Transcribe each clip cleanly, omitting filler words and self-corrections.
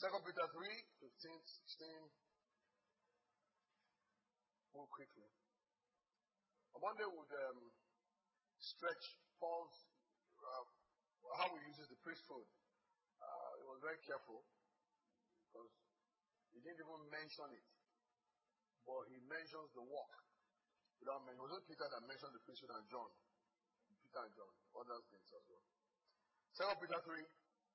2 Peter 3, 15, 16. Move quickly. I wonder would stretch Paul's how he uses the priesthood. He was very careful because he didn't even mention it, but he mentions the work. Without mentioning, it was Peter that mentioned the priesthood and John. Peter and John, other things as well. 2 Peter 3.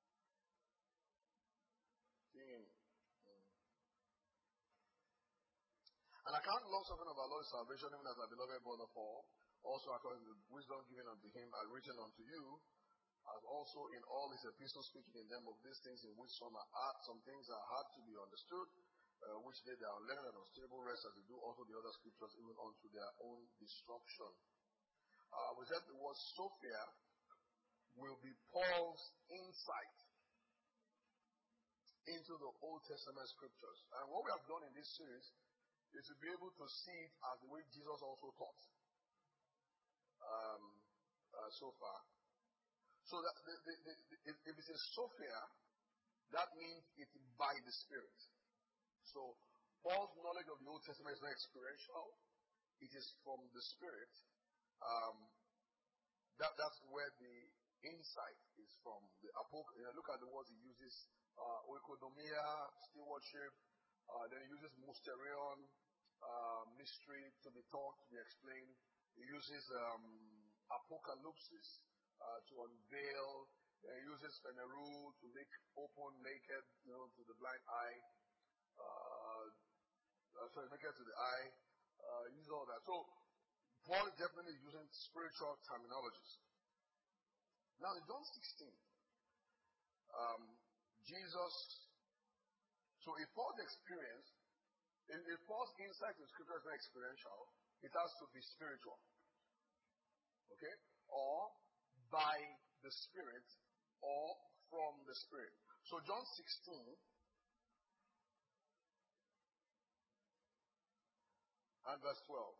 And I count long suffering of our Lord's salvation, even as our beloved brother Paul, also according to the wisdom given unto him, and written unto you, as also in all his epistles, speaking in them of these things in which some things are hard to be understood, which they are unlearned and unstable rest, as they do also the other scriptures, even unto their own destruction. We said the word Sophia will be Paul's insight into the Old Testament scriptures. And what we have done in this series is to be able to see it as the way Jesus also taught so far. So that if it's a Sophia, that means it's by the Spirit. So Paul's knowledge of the Old Testament is not experiential. It is from the Spirit. That's where the insight is from. Look at the words he uses. Oikonomia, stewardship. Then he uses mysterion, mystery to be taught, to be explained. He uses apocalypsis to unveil. He uses phaneru to make open, naked, to the blind eye. Naked to the eye. He uses all that. So Paul is definitely using spiritual terminologies. Now in John 16, Jesus. So if Paul's experience, if Paul's insight in scripture is not experiential, it has to be spiritual. Okay? Or by the Spirit, or from the Spirit. So John 16 and verse 12.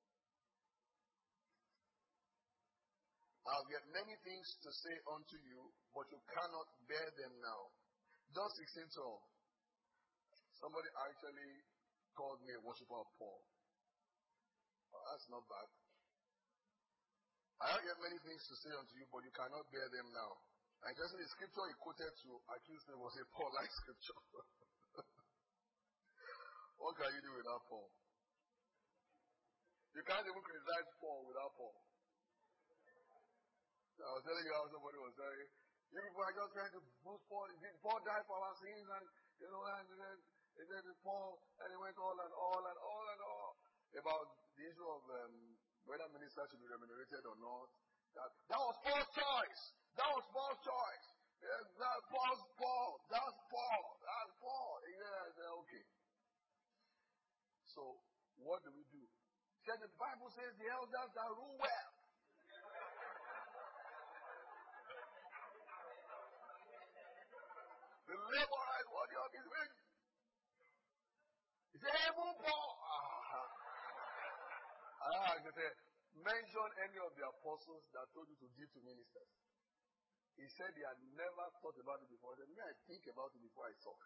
I have yet many things to say unto you, but you cannot bear them now. John 16:12. Somebody actually called me a worshiper of Paul. Oh, that's not bad. I have yet many things to say unto you, but you cannot bear them now. And just the scripture he quoted to accuse me was a Paul-like scripture. What can you do without Paul? You can't even criticize Paul without Paul. I was telling you how somebody was saying, you people are just trying to boost Paul. Paul died for our sins, and and then Paul, and he went all about the issue of whether ministers should be remunerated or not. That was Paul's choice. That was Paul's choice. That was Paul. That's Paul. That's Paul. Yeah, okay. So what do we do? Said the Bible says the elders that rule well. The laborer is worthy of his wages. He said, hey, Paul. I said, mention any of the apostles that told you to give to ministers. He said he had never thought about it before. He said, I think about it before I talk.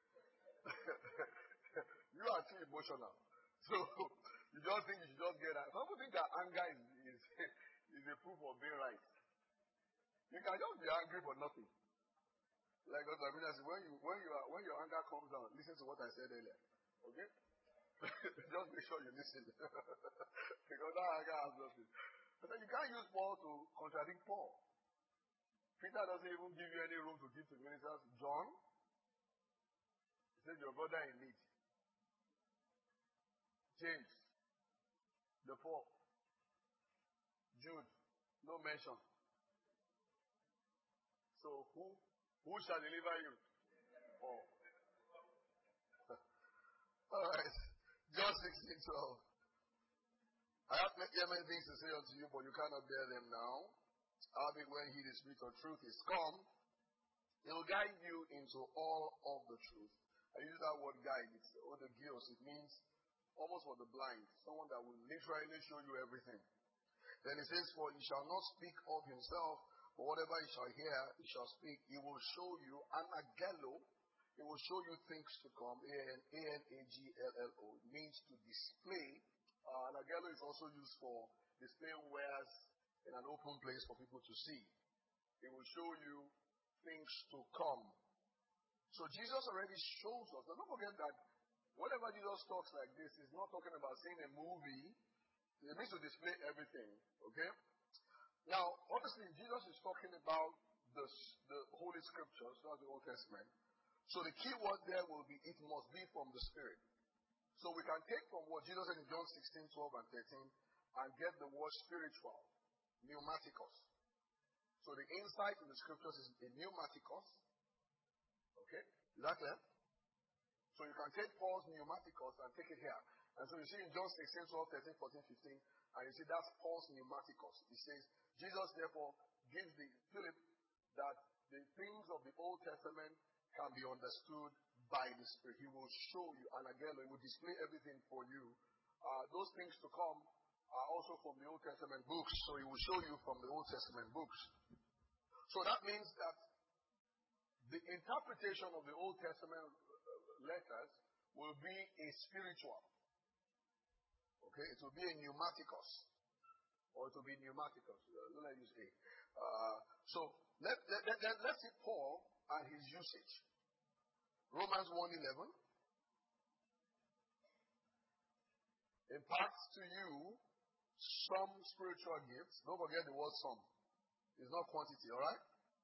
You are too emotional. So you don't think you should just get that. Some people think that anger is a proof of being right. You can just be angry for nothing. Like when your anger comes down, listen to what I said earlier. Okay? Just make sure you listen. Because that anger has nothing. I said you can't use Paul to contradict Paul. Peter doesn't even give you any room to give to ministers. John, he said your brother in need. James, the poor. Jude, no mention. So who shall deliver you? Paul. All right. John 16:12. I have many things to say unto you, but you cannot bear them now. Howbeit when he, the Spirit of truth, is come, he will guide you into all of the truth. I use that word guide. It's the geos. It means almost for the blind. Someone that will literally show you everything. Then he says, for he shall not speak of himself, but whatever he shall hear, he shall speak. He will show you anagelo. It will show you things to come. Anaglo means to display. Anagelo is also used for displaying wares in an open place for people to see. It will show you things to come. So Jesus already shows us. Now don't forget that whenever Jesus talks like this, he's not talking about seeing a movie. He means to display everything. Okay? Now, obviously, Jesus is talking about the Holy Scriptures, not the Old Testament. So the key word there will be, it must be from the Spirit. So we can take from what Jesus said in John 16, 12, and 13 and get the word spiritual, pneumatikos. So the insight in the Scriptures is a pneumatikos. Okay? Is that clear? So you can take Paul's pneumatikos and take it here. And so you see in John 16, 12, 13, 14, 15, and you see that's Paul's pneumatikos. He says, Jesus therefore gives Philip that the things of the Old Testament can be understood by the Spirit. He will show you, and again, he will display everything for you. Those things to come are also from the Old Testament books, so he will show you from the Old Testament books. So that means that the interpretation of the Old Testament letters will be a spiritual. Okay, it will be a pneumatikos. Or it will be pneumatikos. Don't let use A. So let's see Paul and his usage. Romans 1:11 imparts to you some spiritual gifts. Don't forget the word some. It's not quantity, alright?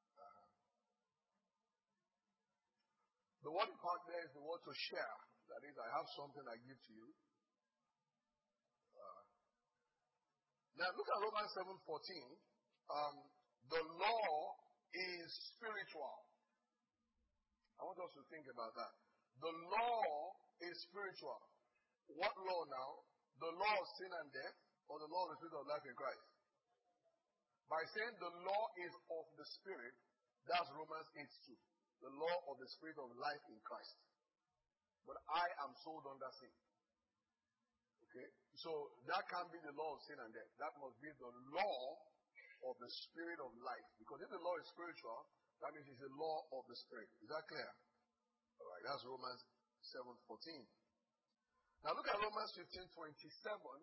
The word impart there is the word to share. That is, I have something I give to you. Now look at Romans 7:14. The law is spiritual. I want us to think about that. The law is spiritual. What law now? The law of sin and death, or the law of the Spirit of life in Christ? By saying the law is of the Spirit, that's Romans 8:2. The law of the Spirit of life in Christ. But I am sold under sin. Okay? So that can't be the law of sin and death. That must be the law of the Spirit of life. Because if the law is spiritual, that means it's the law of the Spirit. Is that clear? Alright, that's Romans 7:14. Now look at Romans 15:27.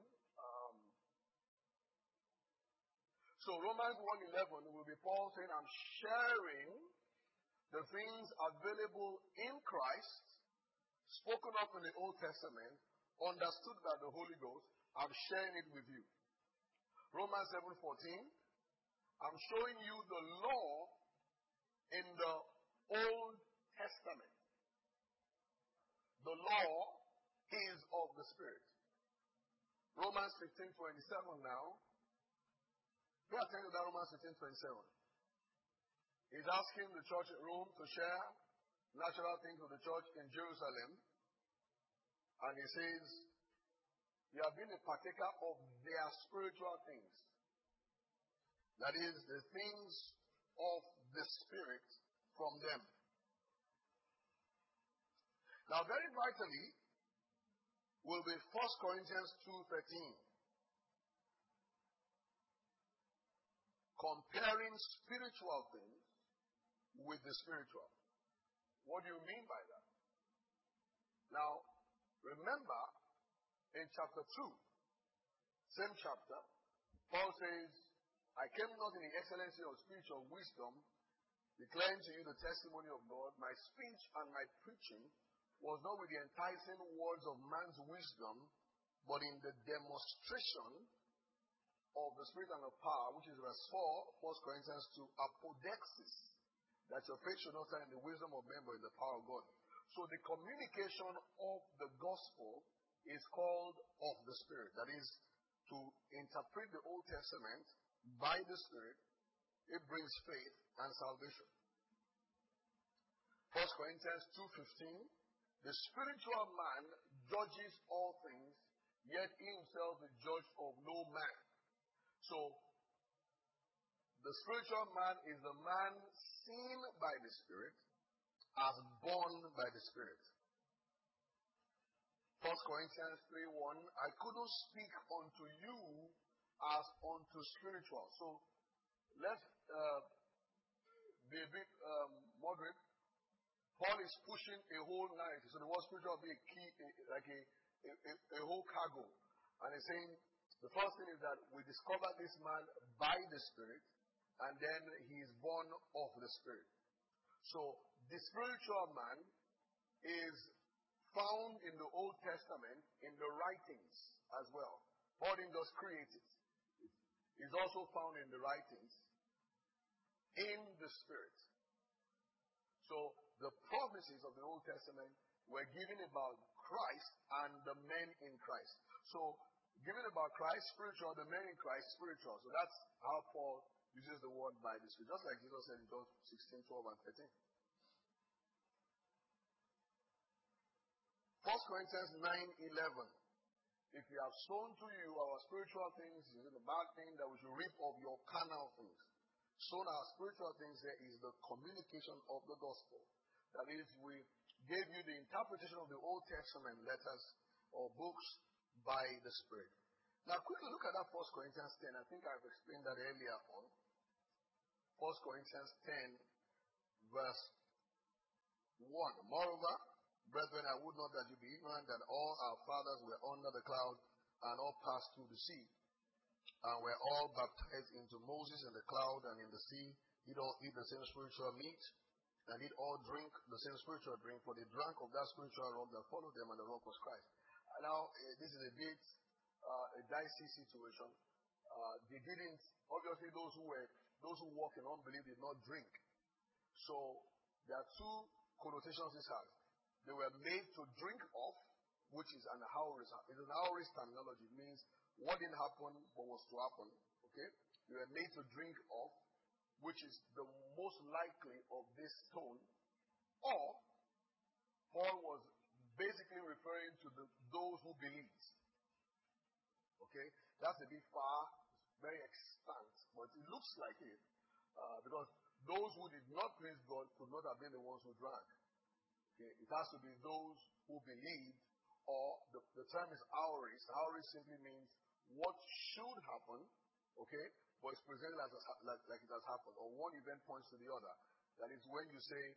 So Romans 1:11 will be Paul saying, I'm sharing the things available in Christ, spoken of in the Old Testament, understood by the Holy Ghost. I'm sharing it with you. Romans 7:14. I'm showing you the law in the Old Testament. The law is of the Spirit. Romans 15:27 now. Pay attention to that Romans 15:27. He's asking the church at Rome to share natural things with the church in Jerusalem. And he says, you have been a partaker of their spiritual things. That is, the things of the Spirit from them. Now, very vitally, will be 1 Corinthians 2:13. Comparing spiritual things with the spiritual. What do you mean by that? Now, remember, in chapter 2, same chapter, Paul says, I came not in the excellency of speech or wisdom, declaring to you the testimony of God. My speech and my preaching was not with the enticing words of man's wisdom, but in the demonstration of the Spirit and of power, which is verse 4, 1 Corinthians 2, apodexis, that your faith should not stand in the wisdom of men, but in the power of God. So the communication of the gospel is called of the Spirit. That is, to interpret the Old Testament by the Spirit, it brings faith and salvation. 1 Corinthians 2:15, the spiritual man judges all things, yet he himself is judged of no man. So, the spiritual man is the man seen by the Spirit, as born by the Spirit. 1 Corinthians 3:1, I couldn't speak unto you as unto spiritual. So, let's be a bit moderate. Paul is pushing a whole narrative. So the word spiritual will be a key, a whole cargo. And he's saying, the first thing is that we discover this man by the Spirit, and then he is born of the Spirit. So the spiritual man is found in the Old Testament in the writings as well. Paul didn't just create it. It's also found in the writings in the Spirit. So the prophecies of the Old Testament were given about Christ and the men in Christ. So given about Christ, spiritual, the men in Christ, spiritual. So that's how Paul uses the word by the Spirit. Just like Jesus said in John 16, 12, and 13. 1 Corinthians 9, 11. If we have sown to you our spiritual things, is it a bad thing that we should reap of your carnal things? Sown our spiritual things, there is the communication of the gospel. That is, we gave you the interpretation of the Old Testament letters or books by the Spirit. Now, quickly look at that 1 Corinthians 10. I think I've explained that earlier on. 1 Corinthians 10, verse 1. Moreover, brethren, I would not that you be ignorant that all our fathers were under the cloud and all passed through the sea, and were all baptized into Moses in the cloud and in the sea. Did all eat the same spiritual meat, and did all drink the same spiritual drink, for they drank of that spiritual rock that followed them, and the rock was Christ. Now, this is a bit a dicey situation. They didn't, obviously those who walk in unbelief did not drink. So, there are two connotations this has. They were made to drink of, which is an aorist. It's an aorist terminology. It means what didn't happen but was to happen. Okay? They were made to drink of, which is the most likely of this tone. Or, Paul was basically referring to those who believed. Okay? That's a bit far, very extant, but it looks like it. Because those who did not praise God could not have been the ones who drank. Okay? It has to be those who believed, or the term is aorist. Aorist simply means what should happen, okay, but it's presented as like it has happened, or one event points to the other. That is when you say,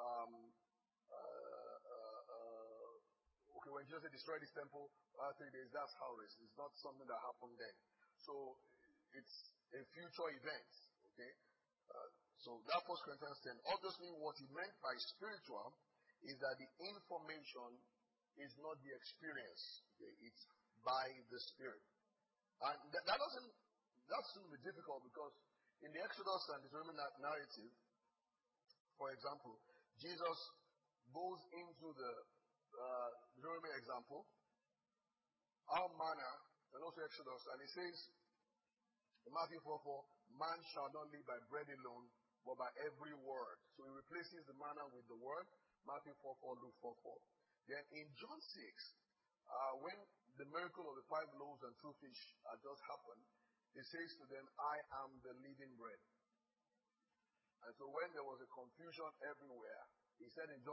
okay, when Jesus said destroy this temple, 3 days, that's aorist. It's not something that happened then. So it's a future event, okay. So that 1 Corinthians 10, obviously what he meant by spiritual is that the information is not the experience. Okay? It's by the Spirit. And that shouldn't be difficult, because in the Exodus and Deuteronomy narrative, for example, Jesus goes into the Deuteronomy example, our manna, and also Exodus, and he says in Matthew 4:4, man shall not live by bread alone, but by every word. So he replaces the manna with the word. Matthew 4:4, Luke 4:4. Then in John 6, when the miracle of the 5 loaves and 2 fish had just happened, he says to them, I am the living bread. And so when there was a confusion everywhere, he said in John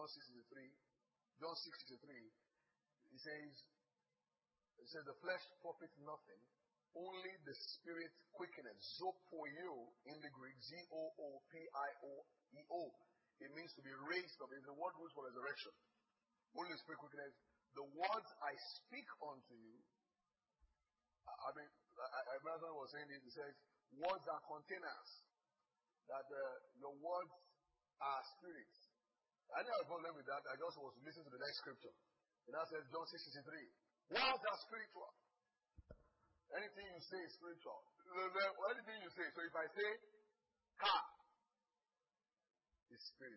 6:63, he says, the flesh profits nothing, only the Spirit quickeneth. Zopoio in the Greek, Zoopio. It means to be raised up. It's the word used for resurrection. Only the Spirit quickeneth. The words I speak unto you, my brother was saying this, he says, words are containers. That your words are spirits. I didn't have a problem with that. I just was listening to the next scripture. And that says John 6:63. Words are spiritual. Anything you say is spiritual. Anything you say. So if I say car, it's spirit.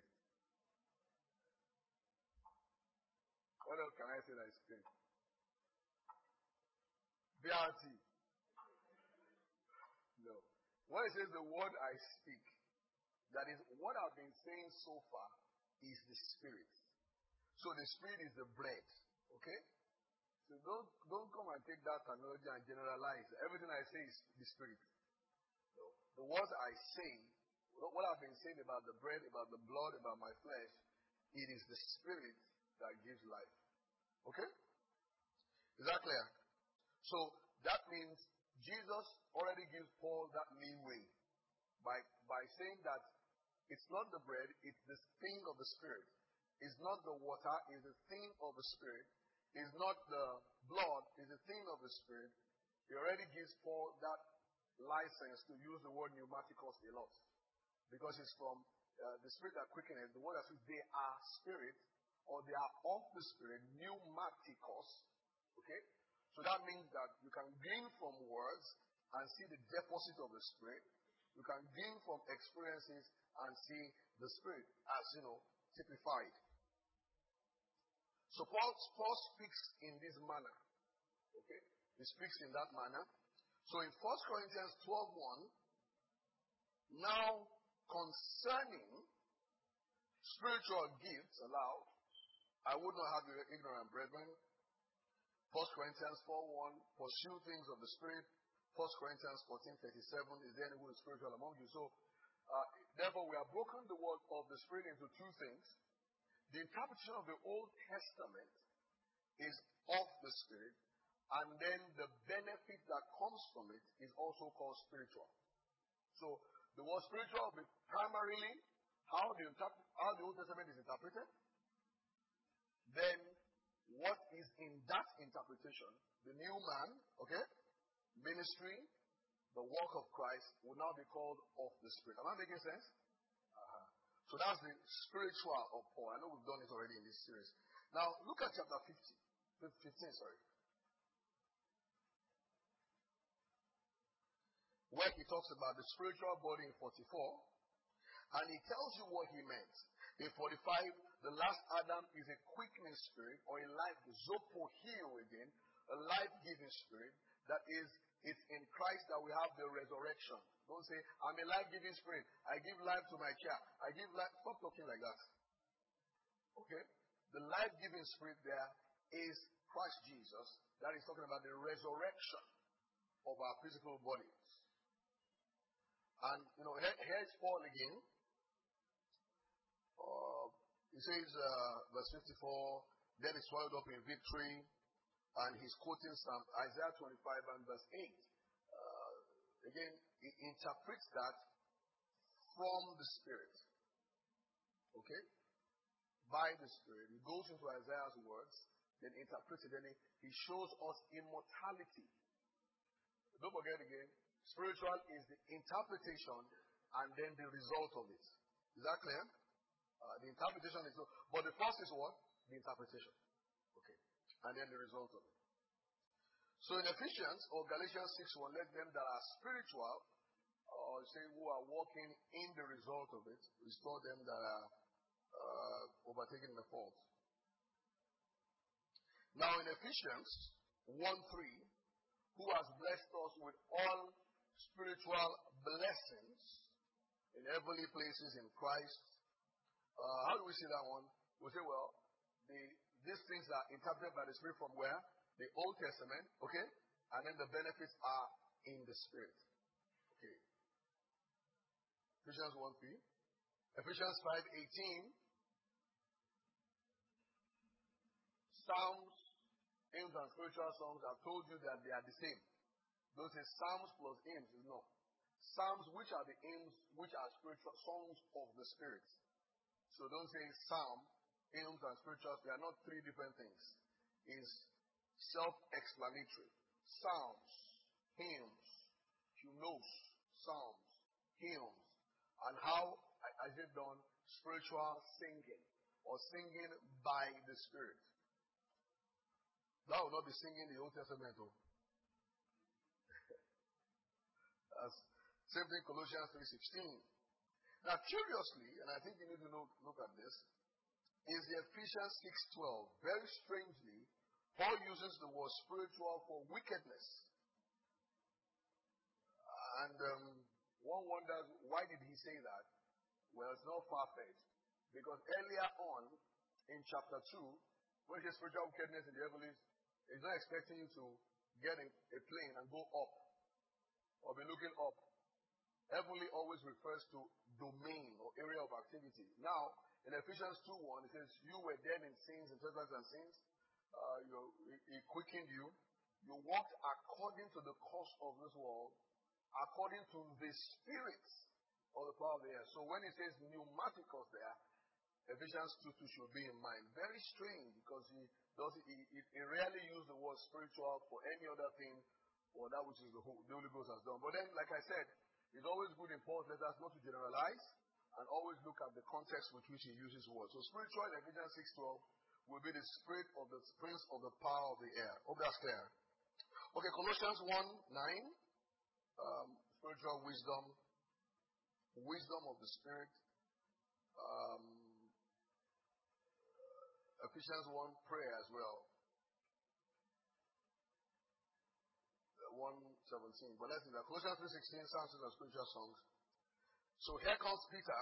What else can I say that is spirit? BRT. No. When it says the word I speak, that is what I've been saying so far is the spirit. So the spirit is the bread. Okay? So don't come and take that terminology and generalize. Everything I say is the spirit. So the words I say, what I've been saying about the bread, about the blood, about my flesh, it is the spirit that gives life. Okay? Is that clear? So that means Jesus already gives Paul that leeway by saying that it's not the bread, it's the thing of the Spirit. is not the water, is the thing of the Spirit, is not the blood, is the thing of the Spirit, he already gives Paul that license to use the word pneumaticos a lot. Because it's from the Spirit that quickeneth, the word that says they are spirit, or they are of the Spirit, pneumaticos. Okay? So that means that you can glean from words and see the deposit of the Spirit. You can glean from experiences and see the Spirit as, typified. So Paul speaks in this manner. Okay? He speaks in that manner. So in 1 Corinthians 12:1, now concerning spiritual gifts allowed, I would not have you ignorant, brethren. 1 Corinthians 4:1, pursue things of the Spirit. 1 Corinthians 14:37, is there anyone who is spiritual among you? So, therefore, we have broken the word of the Spirit into two things. The interpretation of the Old Testament is of the Spirit, and then the benefit that comes from it is also called spiritual. So, the word spiritual will be primarily how the Old Testament is interpreted. Then, what is in that interpretation, the new man, okay, ministry, the work of Christ, will now be called of the Spirit. Am I making sense? So that's the spiritual of Paul. I know we've done it already in this series. Now, look at chapter 15, where he talks about the spiritual body in 44, and he tells you what he meant. In 45, the last Adam is a quickening spirit, or a life, zopohio again, a life-giving spirit. That is, it's in Christ that we have the resurrection. Don't say, I'm a life-giving spirit. I give life to my child. I give life. Stop talking like that. Okay? The life-giving spirit there is Christ Jesus. That is talking about the resurrection of our physical bodies. And, here's Paul again. He says, verse 54, then he swallowed up in victory, and he's quoting some Isaiah 25 and verse 8. Again, he interprets that from the Spirit. Okay? By the Spirit. He goes into Isaiah's words, then interprets it, then he shows us immortality. Don't forget again, spiritual is the interpretation and then the result of it. Is that clear? The interpretation is, but the first is what? The interpretation. Okay. And then the result of it. So in Ephesians or Galatians 6:1, let them that are spiritual, or say who are walking in the result of it, restore them that are overtaking the fault. Now in Ephesians 1:3, who has blessed us with all spiritual blessings in heavenly places in Christ. How do we see that one? We say, well, these things are interpreted by the Spirit from where? The Old Testament, okay? And then the benefits are in the Spirit. Okay. Ephesians 1:3. Ephesians 5:18. Psalms, hymns, and spiritual songs, I've told you that they are the same. Those are psalms plus hymns, is no. Psalms, which are the hymns, which are spiritual songs of the Spirit. So don't say psalm, hymns, and spirituals. They are not three different things. It's self-explanatory. Psalms, hymns, hymnos, psalms, hymns. And how is it done? Spiritual singing, or singing by the Spirit. That will not be singing the Old Testament. Same thing, Colossians 3:16. Now, curiously, and I think you need to look at this, is the Ephesians 6:12. Very strangely, Paul uses the word spiritual for wickedness. And one wonders, why did he say that? Well, it's not far-fetched. Because earlier on, in chapter 2, when he says spiritual wickedness in the heavens, he's not expecting you to get in a plane and go up, or be looking up. Heavenly always refers to domain or area of activity. Now, in Ephesians 2:1, it says, you were dead in sins and trespasses and sins. He quickened you. You walked according to the course of this world, according to the Spirit of the power of the air. So when he says pneumaticos there, Ephesians 2:2 should be in mind. Very strange because he rarely used the word spiritual for any other thing or that which is the Holy Ghost has done. But then, like I said, it's always good in Paul's letters not to generalize and always look at the context with which he uses words. So spiritual in Ephesians 6:12 will be the spirit of the prince of the power of the air. Hope that's clear. Okay, Colossians 1:9. Spiritual wisdom. Wisdom of the Spirit. Ephesians 1, prayer as well. 1:17. But let's see that. Colossians 3:16, sounds of spiritual songs. So here comes Peter.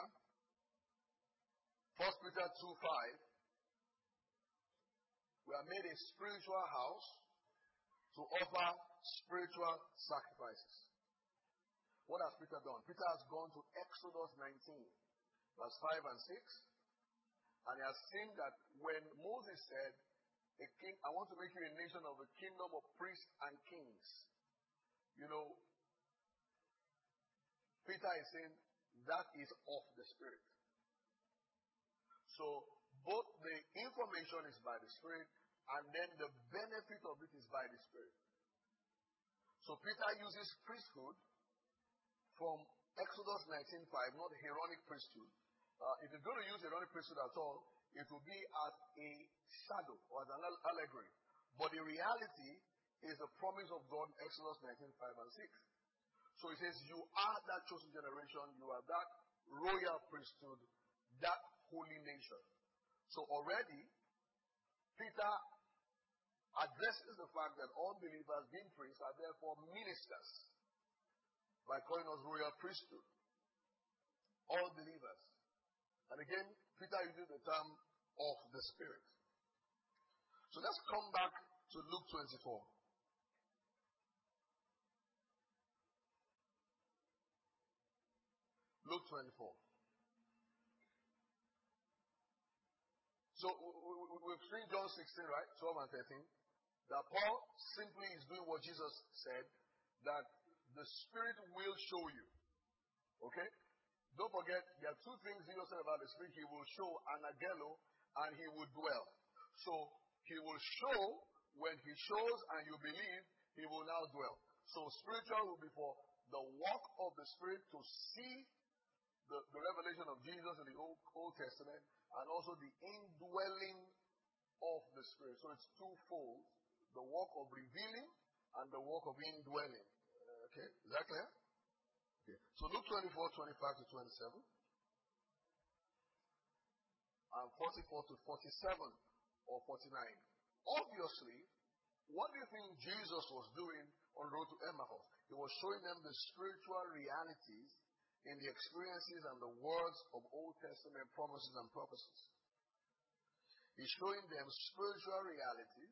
1 Peter 2:5. We are made a spiritual house to offer spiritual sacrifices. What has Peter done? Peter has gone to Exodus 19, verse 5 and 6. And he has seen that when Moses said, I want to make you a nation of a kingdom of priests and kings. You know, Peter is saying that is of the Spirit. So both the information is by the Spirit and then the benefit of it is by the Spirit. So Peter uses priesthood from Exodus 19:5, not Aaronic priesthood. If he's going to use Aaronic priesthood at all, it will be as a shadow or as an allegory. But the reality is the promise of God in Exodus 19:5 and 6. So he says, you are that chosen generation, you are that royal priesthood, that holy nation. So already, Peter addresses the fact that all believers, being priests, are therefore ministers by calling us royal priesthood. All believers. And again, Peter uses the term of the Spirit. So let's come back to Luke 24. Luke 24. So we've seen John 16, right? 12 and 13. That Paul simply is doing what Jesus said, that the Spirit will show you. Okay? Don't forget, there are two things Jesus said about the Spirit. He will show anagelo and he will dwell. So, he will show, when he shows and you believe, he will now dwell. So, spiritual will be for the work of the Spirit to see the revelation of Jesus in the Old Testament and also the indwelling of the Spirit. So, it's twofold. The work of revealing and the work of indwelling. Okay, is that clear? Okay. So Luke 24, 25 to 27. And 44 to 47 or 49. Obviously, what do you think Jesus was doing on the road to Emmaus? He was showing them the spiritual realities in the experiences and the words of Old Testament promises and purposes. He's showing them spiritual realities.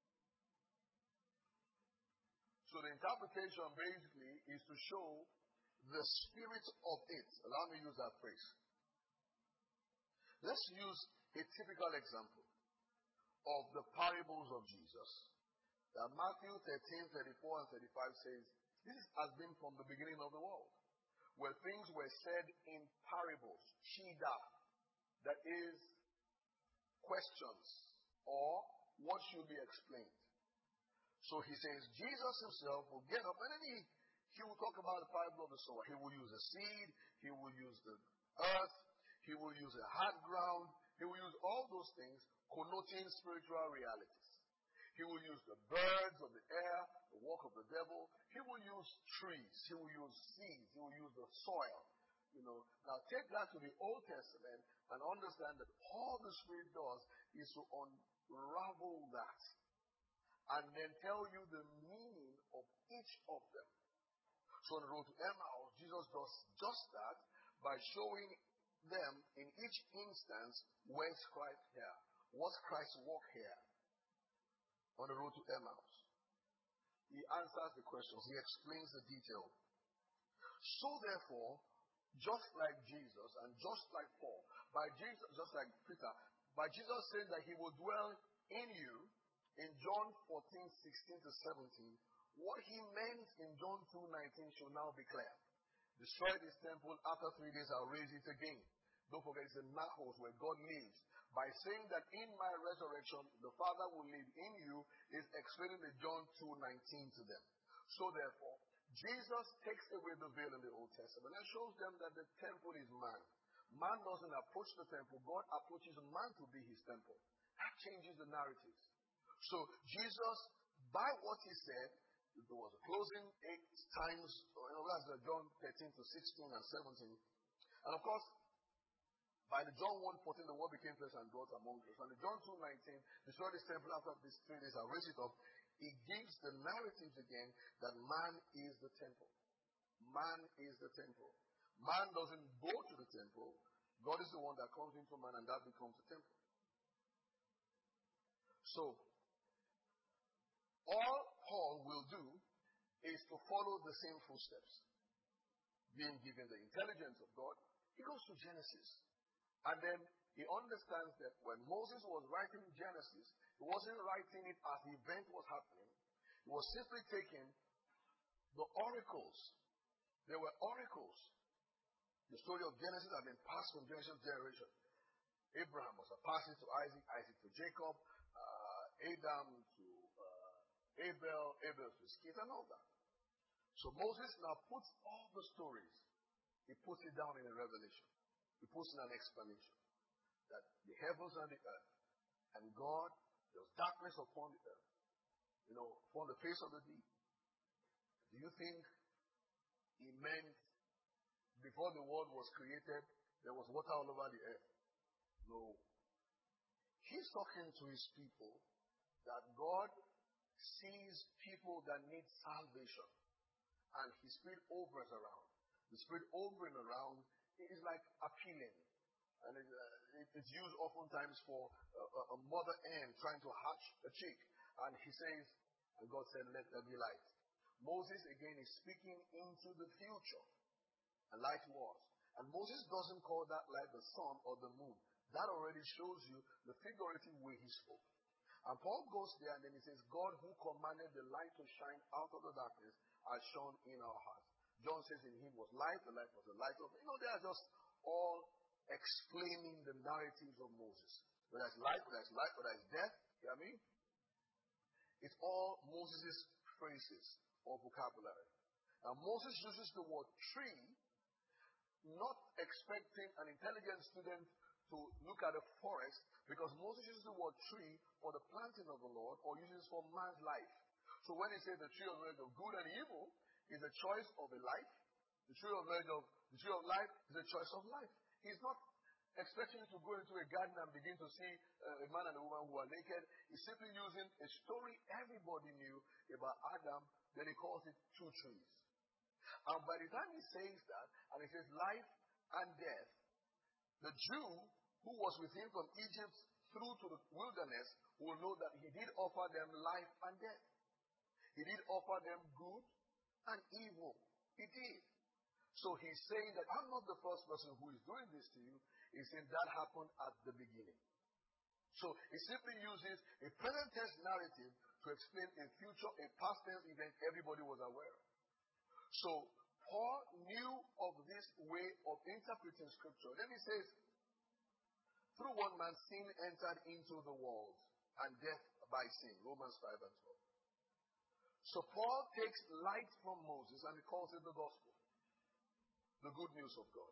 So the interpretation basically is to show the spirit of it. Allow me to use that phrase. Let's use a typical example of the parables of Jesus. That Matthew 13, 34 and 35 says, this has been from the beginning of the world, where things were said in parables, shida, that is, questions, or what should be explained. So he says, Jesus himself will get up and then he will talk about the parable of the sower. He will use the seed, he will use the earth, he will use the hard ground, he will use all those things connoting spiritual realities. He will use the birds of the air, the work of the devil. He will use trees, he will use seeds, he will use the soil. You know, now take that to the Old Testament and understand that all the Spirit does is to unravel that. And then tell you the meaning of each of them. So on the road to Emmaus, Jesus does just that by showing them in each instance where's Christ here, what's Christ's work here on the road to Emmaus. He answers the questions, he explains the detail. So therefore, just like Jesus and just like Paul, just like Peter, by Jesus saying that he will dwell in you, in John 14, 16 to 17, what he meant in John 2:19 should now be clear. Destroy this temple, after 3 days I'll raise it again. Don't forget, it's a naos where God lives. By saying that in my resurrection, the Father will live in you, is explaining the John 2:19 to them. So therefore, Jesus takes away the veil in the Old Testament and shows them that the temple is man. Man doesn't approach the temple. God approaches man to be his temple. That changes the narratives. So Jesus, by what he said, there was a closing 8 times, that's John 13 to 16 and 17. And of course, by the John 1:14, the word became flesh and dwelt among us. And the John 2:19, destroy this temple after these 3 days, I raise it up. It gives the narratives again that man is the temple. Man is the temple. Man doesn't go to the temple. God is the one that comes into man, and that becomes the temple. So, all Paul will do is to follow the same footsteps. Being given the intelligence of God, he goes to Genesis. And then he understands that when Moses was writing Genesis, he wasn't writing it as the event was happening. He was simply taking the oracles. There were oracles. The story of Genesis had been passed from generation to generation. Abraham was a passing to Isaac, Isaac to Jacob, Adam to Abel, Abel to his kids, and all that. So Moses now puts all the stories, he puts it down in a revelation. He puts in an explanation that the heavens and the earth, and God, there was darkness upon the earth, upon the face of the deep. Do you think he meant before the world was created, there was water all over the earth? No. He's talking to his people that God sees people that need salvation, and his spirit hovers around. The spirit hovering around is like appealing, and it's used oftentimes for a mother hen trying to hatch a chick. And he says, and God said, let there be light. Moses again is speaking into the future, and light was. And Moses doesn't call that light the sun or the moon. That already shows you the figurative way he spoke. And Paul goes there and then he says, God who commanded the light to shine out of the darkness has shone in our hearts. John says in him was light, the light was the light of, they are just all explaining the narratives of Moses. Whether it's light, whether it's light, whether it's death, you know what I mean? It's all Moses' phrases or vocabulary. Now Moses uses the word tree, not expecting an intelligent student to look at a forest, because Moses uses the word tree for the planting of the Lord, or uses it for man's life. So when he says the tree of knowledge of good and evil is a choice of a life, the tree of life is a choice of life. He's not expecting you to go into a garden and begin to see a man and a woman who are naked. He's simply using a story everybody knew about Adam, then he calls it 2 trees. And by the time he says that, and he says life and death, the Jew who was with him from Egypt through to the wilderness will know that he did offer them life and death. He did offer them good and evil. He did. So he's saying that I'm not the first person who is doing this to you. He's saying that happened at the beginning. So he simply uses a present tense narrative to explain a future, a past tense event everybody was aware of. So Paul knew of this way of interpreting scripture. Then he says, through one man sin entered into the world, and death by sin. Romans 5 and 12. So Paul takes light from Moses and he calls it the gospel. The good news of God.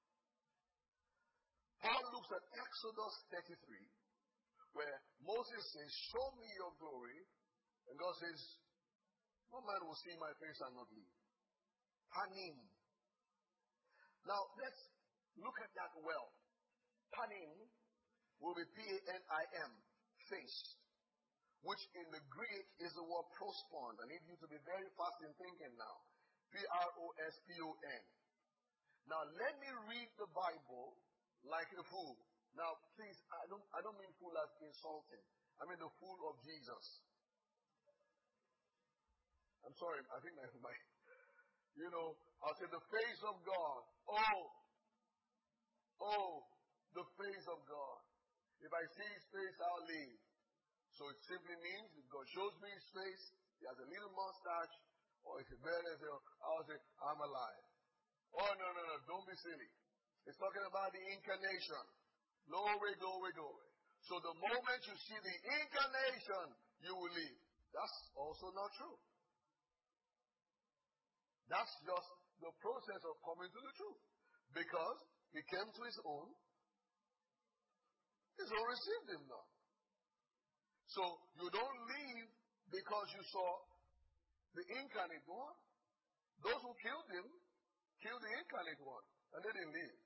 Paul looks at Exodus 33, where Moses says, show me your glory. And God says, no man will see my face and not live. Panim. Now, let's look at that well. Panim will be P-A-N-I-M, face, which in the Greek is the word prospon. I need you to be very fast in thinking now. P-R-O-S-P-O-N. Now, let me read the Bible like a fool. Now, please, I don't mean fool as insulting. I mean the fool of Jesus. I'm sorry, I think I'll say the face of God. Oh, the face of God. If I see his face, I'll live. So it simply means if God shows me his face, he has a little mustache, or if he bears it, I'll say, I'm alive. Oh, no, don't be silly. It's talking about the incarnation. Glory, glory, glory. So the moment you see the incarnation, you will live. That's also not true. That's just the process of coming to the truth. Because he came to his own received him not. So you don't live because you saw the incarnate one. Those who killed him killed the incarnate one, and they didn't live.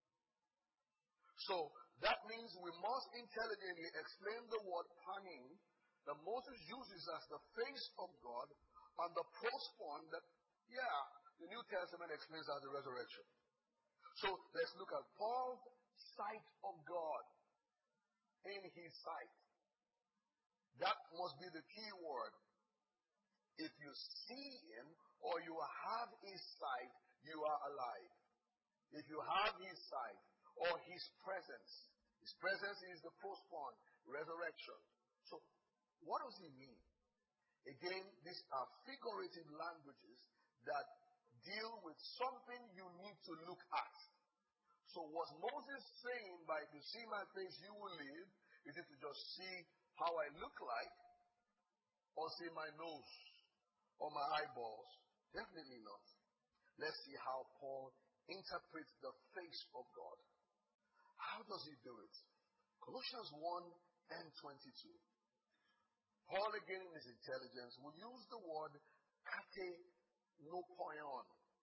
So that means we must intelligently explain the word panim that Moses uses as the face of God and the prosphon that, the New Testament explains as the resurrection. So let's look at Paul's sight of God. In his sight. That must be the key word. If you see him or you have his sight, you are alive. If you have his sight or his presence is the prosphon, resurrection. So what does he mean? Again, these are figurative languages that deal with something you need to look at. So was Moses saying by if you see my face you will live? Is it to just see how I look like? Or see my nose? Or my eyeballs? Definitely not. Let's see how Paul interprets the face of God. How does he do it? Colossians 1 and 22. Paul again in his intelligence will use the word katenopion.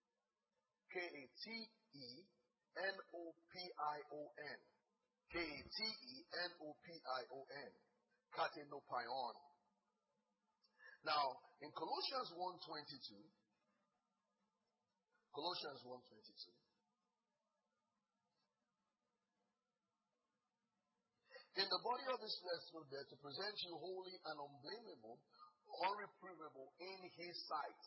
K-A-T-E-N-O-P-I-O-N. K-A-T-E-N-O-P-I-O-N. Katenopion. Now, in Colossians 1:22, Colossians 1:22, in the body of his flesh through death to present you holy and unblameable, unreprovable in his sight.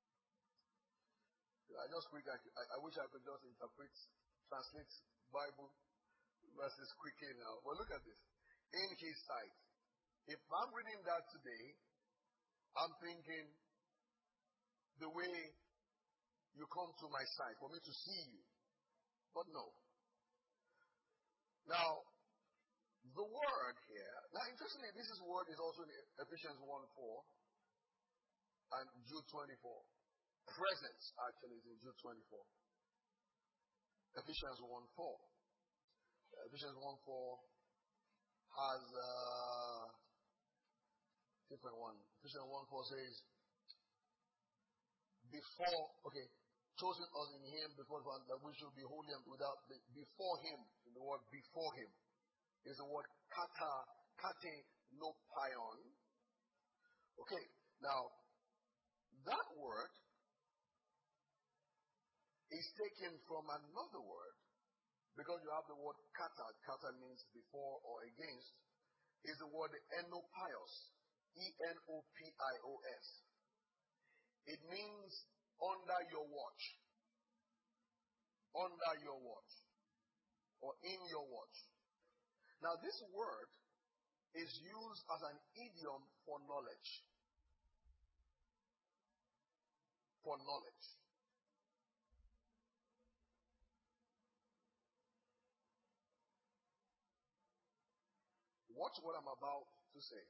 I wish I could just translate Bible verses quickly now. But look at this. In his sight. If I'm reading that today, I'm thinking the way you come to my sight, for me to see you. But no. Now, the word here, now interestingly, this word is also in Ephesians 1:4 and Jude 24. Presence actually is in Jude 24. Ephesians 1:4. Ephesians 1:4 has a different one. Ephesians 1:4 says, chosen us in him before that we should be holy and without before him. In the word before him is the word katenopion. Okay, now that word is taken from another word because you have the word kata means before or against, is the word enopios, E-N-O-P-I-O-S. It means under your watch, or in your watch. Now this word is used as an idiom for knowledge. For knowledge. Watch what I'm about to say.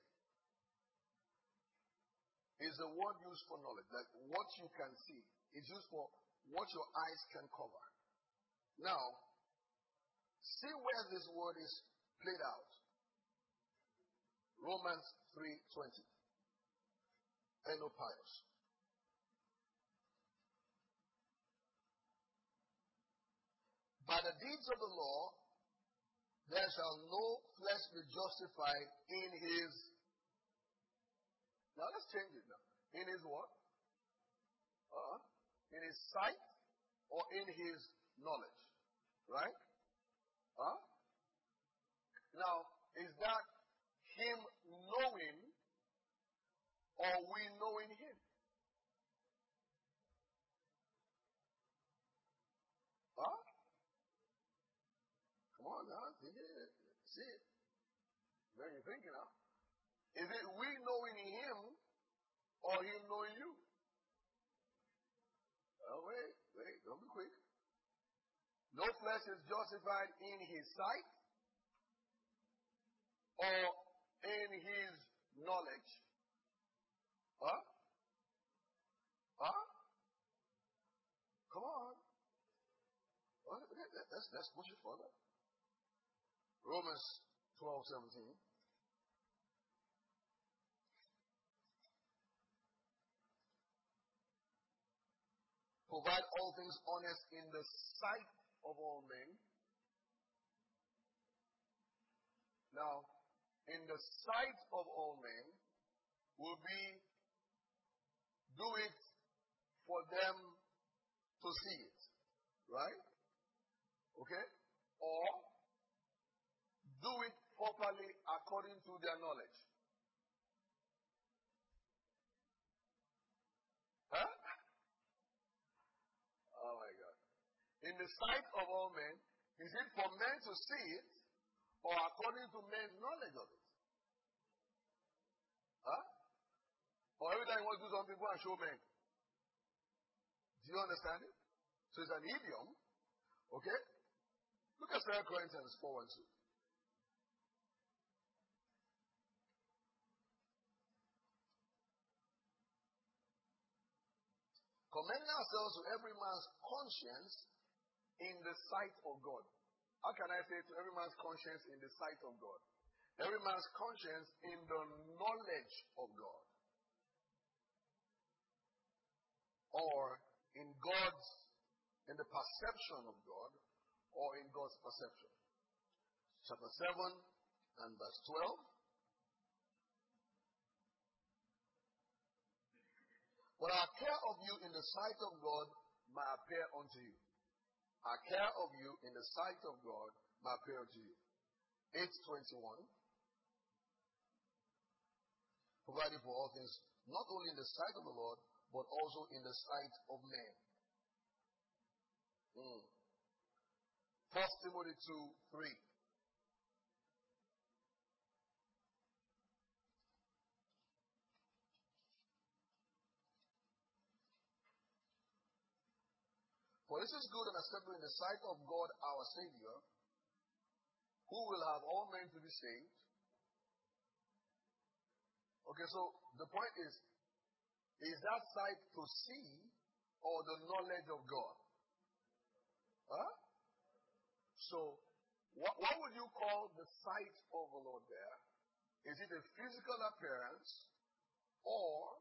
Is the word used for knowledge, like what you can see. It's used for what your eyes can cover. Now, see where this word is played out. Romans 3:20. Enopios. By the deeds of the law, there shall no flesh be justified in his. Now let's change it now. In his what? In his sight or in his knowledge. Right? Now, is that him knowing or we knowing him? Come on now, see it. Where you thinking now? Is it we knowing him or him knowing you? Oh, wait, don't be quick. No flesh is justified in his sight or in his knowledge. Huh? Huh? Come on. Let's push it further. Romans 12:17. Provide all things honest in the sight of all men. Now, in the sight of all men will be do it for them to see it. Right? Okay? Or do it properly according to their knowledge. Huh? Oh my God. In the sight of all men, is it for men to see it or according to men's knowledge of it? Huh? Or every time you want to do something, go and show men. Do you understand it? So it's an idiom. Okay? Look at 2 Corinthians 4:2. Commending ourselves to every man's conscience in the sight of God. How can I say to every man's conscience in the sight of God? Every man's conscience in the knowledge of God. Or in the perception of God, or in God's perception. Chapter 7 and verse 12. But our care of you in the sight of God might appear unto you. Our care of you in the sight of God might appear unto you. 8:21. Providing for all things, not only in the sight of the Lord, but also in the sight of men. 1 Timothy 2:3. For this is good and acceptable in the sight of God our Savior, who will have all men to be saved. Okay, so the point is that sight to see or the knowledge of God? Huh? So, what would you call the sight of the Lord there? Is it a physical appearance, or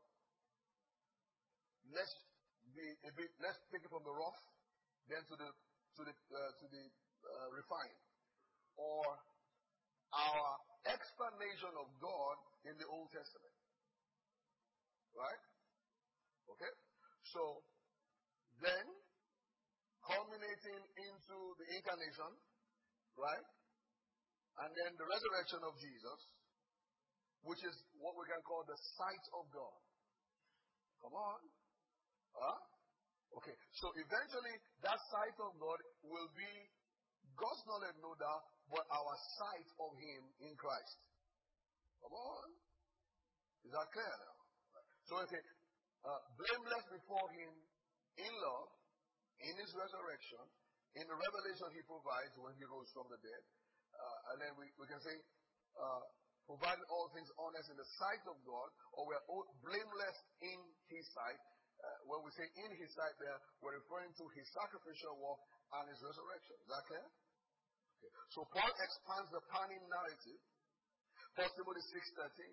let's take it from the rough, then to the refined, or our explanation of God in the Old Testament, right? Okay, so then culminating into the incarnation, right? And then the resurrection of Jesus, which is what we can call the sight of God. Come on. Huh? Okay, so eventually that sight of God will be God's knowledge, no doubt, but our sight of Him in Christ. Come on. Is that clear now? So okay, blameless before Him in love, in His resurrection, in the revelation He provides when He rose from the dead. And then we can say, providing all things honest in the sight of God, or we're blameless in His sight. When we say in His sight there, we're referring to His sacrificial work and His resurrection. Is that clear? Okay. So Paul expands the Panim narrative. 1 Timothy 6:13.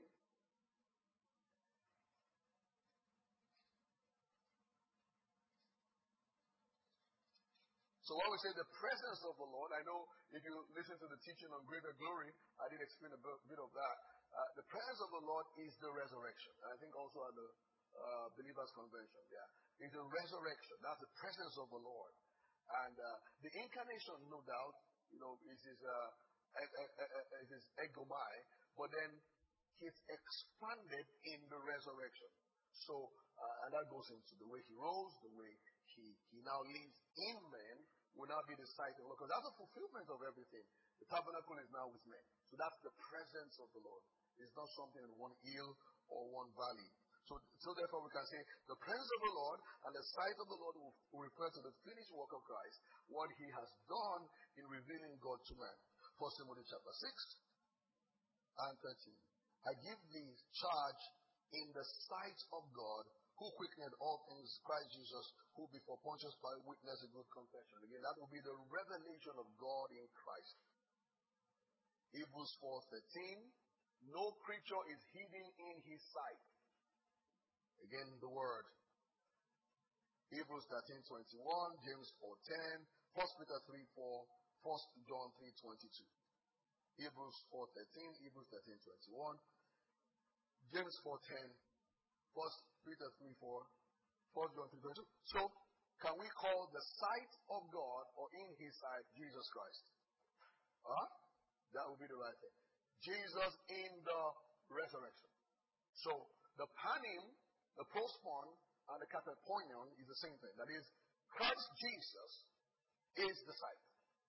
So when we say the presence of the Lord, I know if you listen to the teaching on greater glory, I did explain a bit of that. The presence of the Lord is the resurrection. And I think also at the Believers Convention, is the resurrection. That's the presence of the Lord. And the incarnation, no doubt, is his egomai, but then it's expanded in the resurrection. So, and that goes into the way He rose, the way He now lives in men, will now be the sight of the Lord. Because that's a fulfillment of everything. The tabernacle is now with men. So that's the presence of the Lord. It's not something in one hill or one valley. So therefore we can say the presence of the Lord and the sight of the Lord will refer to the finished work of Christ, what he has done in revealing God to man. 1 Timothy chapter 6 and 13. I give thee charge in the sight of God, who quickened all things, Christ Jesus, who before Pontius Pilate witnessed a good confession. Again, that will be the revelation of God in Christ. Hebrews 4:13. No creature is hidden in his sight. Again, the word. Hebrews 13:21, James 4:10, 1 Peter 3:4, 1 John 3:22. Hebrews 4:13, Hebrews 13:21, James 4:10, 1 Peter 3:4, 1 John 3:22. So, can we call the sight of God or in his sight Jesus Christ? That would be the right thing. Jesus in the resurrection. So, the panim, the postpon, and the katapoion is the same thing. That is, Christ Jesus is the sight.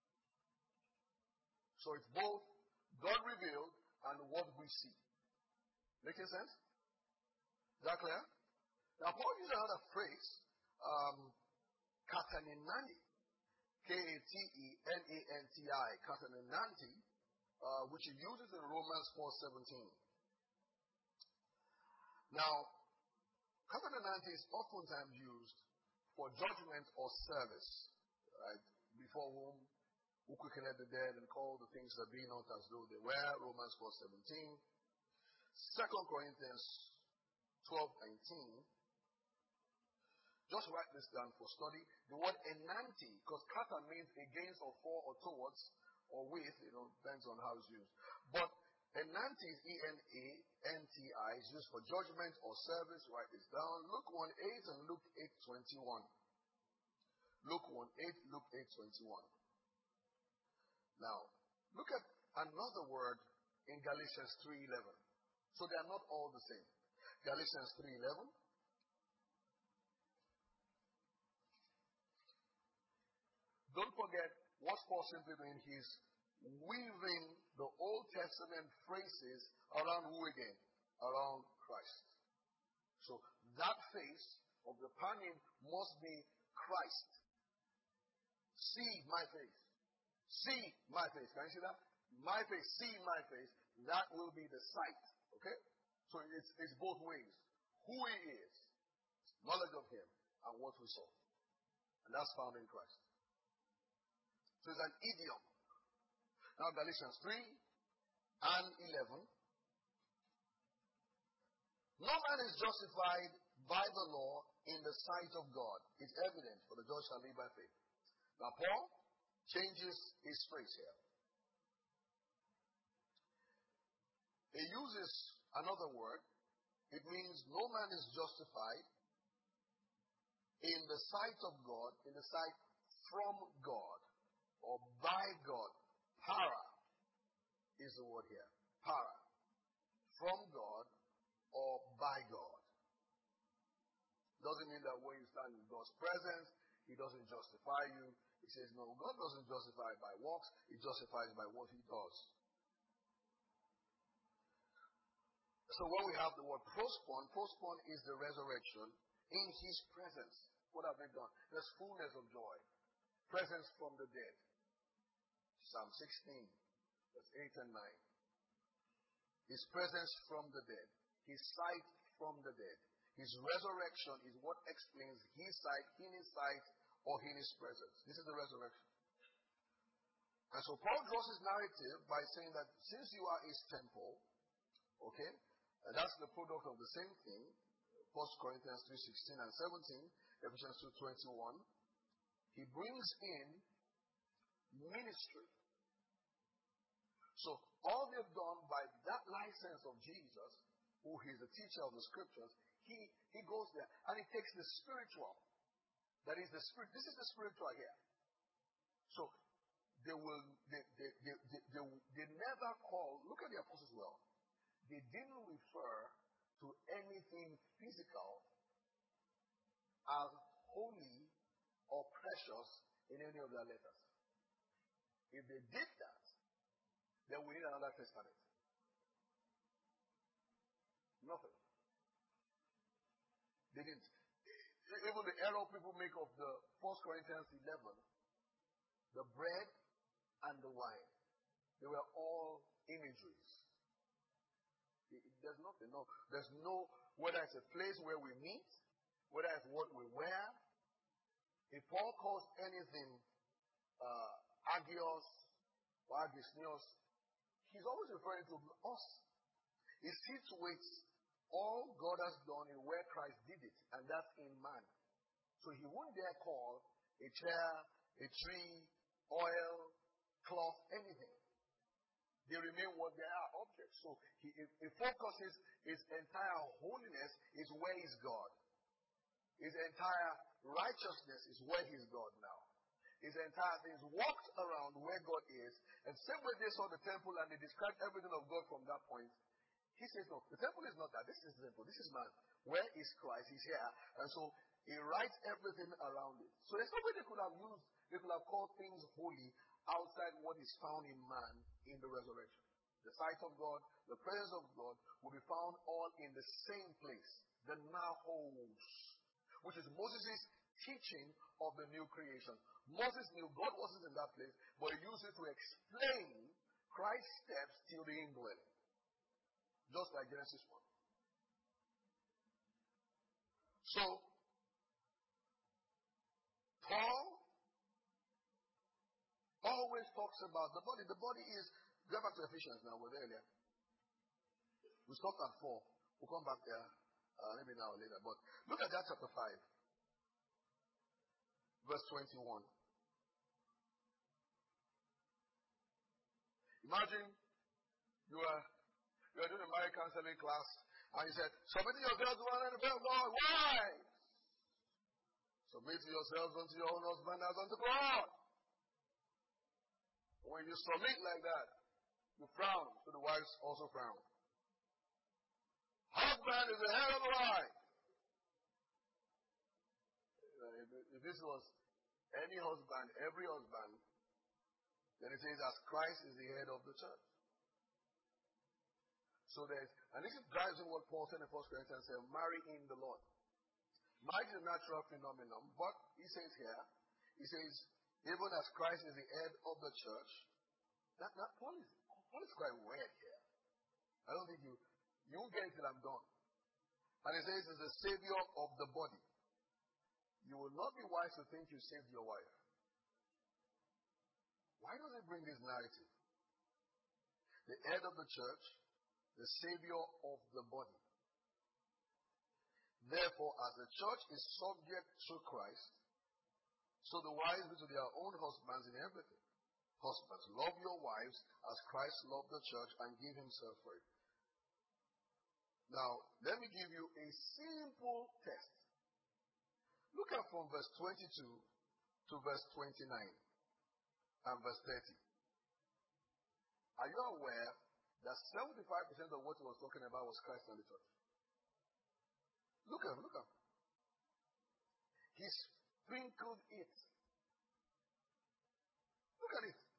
So it's both God revealed and what we see. Making sense? Is that clear? Now, Paul uses another phrase, katanenanti, K-A-T-E-N-A-N-T-I, katanenanti, which he uses in Romans 4:17. Now, katanenanti is oftentimes used for judgment or service, right? Before who quickened the dead and called the things that be not as though they were, Romans 4:17. 2 Corinthians 12:19. Just write this down for study. The word enanti, because kata means against or for or towards or with, depends on how it's used. But enanti is E-N-A-N-T-I, is used for judgment or service. Write this down. Luke 1:8 and Luke 8:21. Luke 1:8, Luke 8:21. Now, look at another word in Galatians 3:11. So they are not all the same. Galatians 3:11. Don't forget what Paul simply doing. He's weaving the Old Testament phrases around who again? Around Christ. So that face of the panim must be Christ. See my face. See my face. Can you see that? My face, see my face. That will be the sight. Okay? So it's both ways. Who he is, knowledge of him, and what we saw. And that's found in Christ. So it's an idiom. Now Galatians 3:11. No man is justified by the law in the sight of God. It's evident, for the just shall live by faith. Now Paul changes his phrase here. He uses another word. It means no man is justified in the sight of God, in the sight from God, or by God. Para is the word here. Para. From God or by God. Doesn't mean that when you stand in God's presence, he doesn't justify you. He says, no, God doesn't justify by works. He justifies by what he does. So when we have the word prospon is the resurrection in his presence. What have they done? There's fullness of joy. Presence from the dead. Psalm 16, verse 8 and 9. His presence from the dead. His sight from the dead. His resurrection is what explains his sight, in his sight, or in his presence. This is the resurrection. And so Paul draws his narrative by saying that since you are his temple, okay, and that's the product of the same thing, 1 Corinthians 3:16 and 17, Ephesians 2:21, he brings in ministry. So all they've done by that license of Jesus, who is the teacher of the scriptures, he goes there and he takes the spiritual. That is the spirit. This is the spiritual here. So they never call. Look at the apostles well. They didn't refer to anything physical as holy or precious in any of their letters. If they did that, then we need another testament. Nothing. They didn't. Even the error people make of the 1 Corinthians 11, the bread and the wine, they were all imageries. There's nothing. No, there's no, whether it's a place where we meet, whether it's what we wear. If Paul calls anything agios or agisnios, he's always referring to us. He situates all God has done in where Christ did it, and that's in man. So he won't dare call a chair, a tree, oil, cloth, anything. They remain what they are, objects. So he focuses his entire holiness is where is God. His entire righteousness is where he's God now. His entire thing is walked around where God is. And same way they saw the temple and they described everything of God from that point. He says, no, the temple is not that. This is the temple. This is man. Where is Christ? He's here. And so he writes everything around it. So there's no way they could have called things holy outside what is found in man in the resurrection. The sight of God, the presence of God will be found all in the same place. The Naos, which is Moses' teaching of the new creation. Moses knew God wasn't in that place, but he used it to explain Christ's steps till the indwelling. Just like Genesis 1. So, Paul always talks about the body. The body is, go back to Ephesians now, we're there earlier. We stopped at 4. We'll come back there maybe now or later. But look at that chapter 5. Verse 21. Imagine you are doing a marriage counseling class and you said, submitting yourselves to one another in the fear of God. Why? Submit yourselves unto your own husband as unto God. When you submit like that, you frown, so the wives also frown. Husband is the head of the wife. If this was any husband, every husband, then it says, as Christ is the head of the church. So and this drives in what Paul said in 1 Corinthians, said, marry in the Lord. Marriage is a natural phenomenon, but he says here, he says, even as Christ is the head of the church, Paul is quite weird here. I don't think you won't get it till I'm done. And he says, he's the savior of the body. You will not be wise to think you saved your wife. Why does he bring this narrative? The head of the church, the savior of the body. Therefore, as the church is subject to Christ, so the wives be to their own husbands in everything. Husbands, love your wives as Christ loved the church and gave himself for it. Now, let me give you a simple test. Look at from verse 22 to verse 29 and verse 30. Are you aware that 75% of what he was talking about was Christ and the church? Look at him. He sprinkled it. Look at it.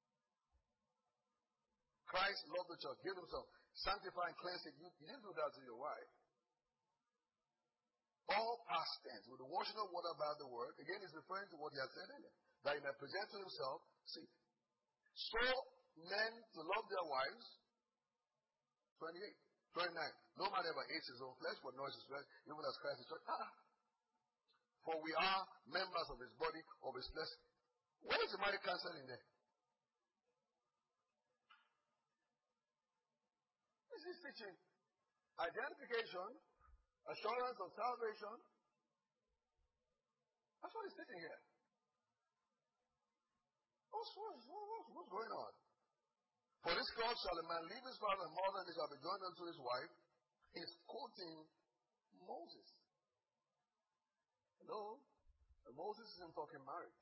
Christ loved the church, gave himself, sanctify and cleanse it. You didn't do that to your wife. All past tense, with the washing of water by the word, again, he's referring to what he had said earlier, that he may present to himself, see, so men to love their wives, 28, 29. No man ever hates his own flesh, but knows his flesh, even as Christ is church. For we are members of his body, of his flesh. Where is the marriage counseling in there? This is teaching identification, assurance of salvation. That's what he's teaching here. What's going on? For this cause shall a man leave his father and mother, and he shall be joined unto his wife. He's quoting Moses. Hello? And Moses isn't talking marriage.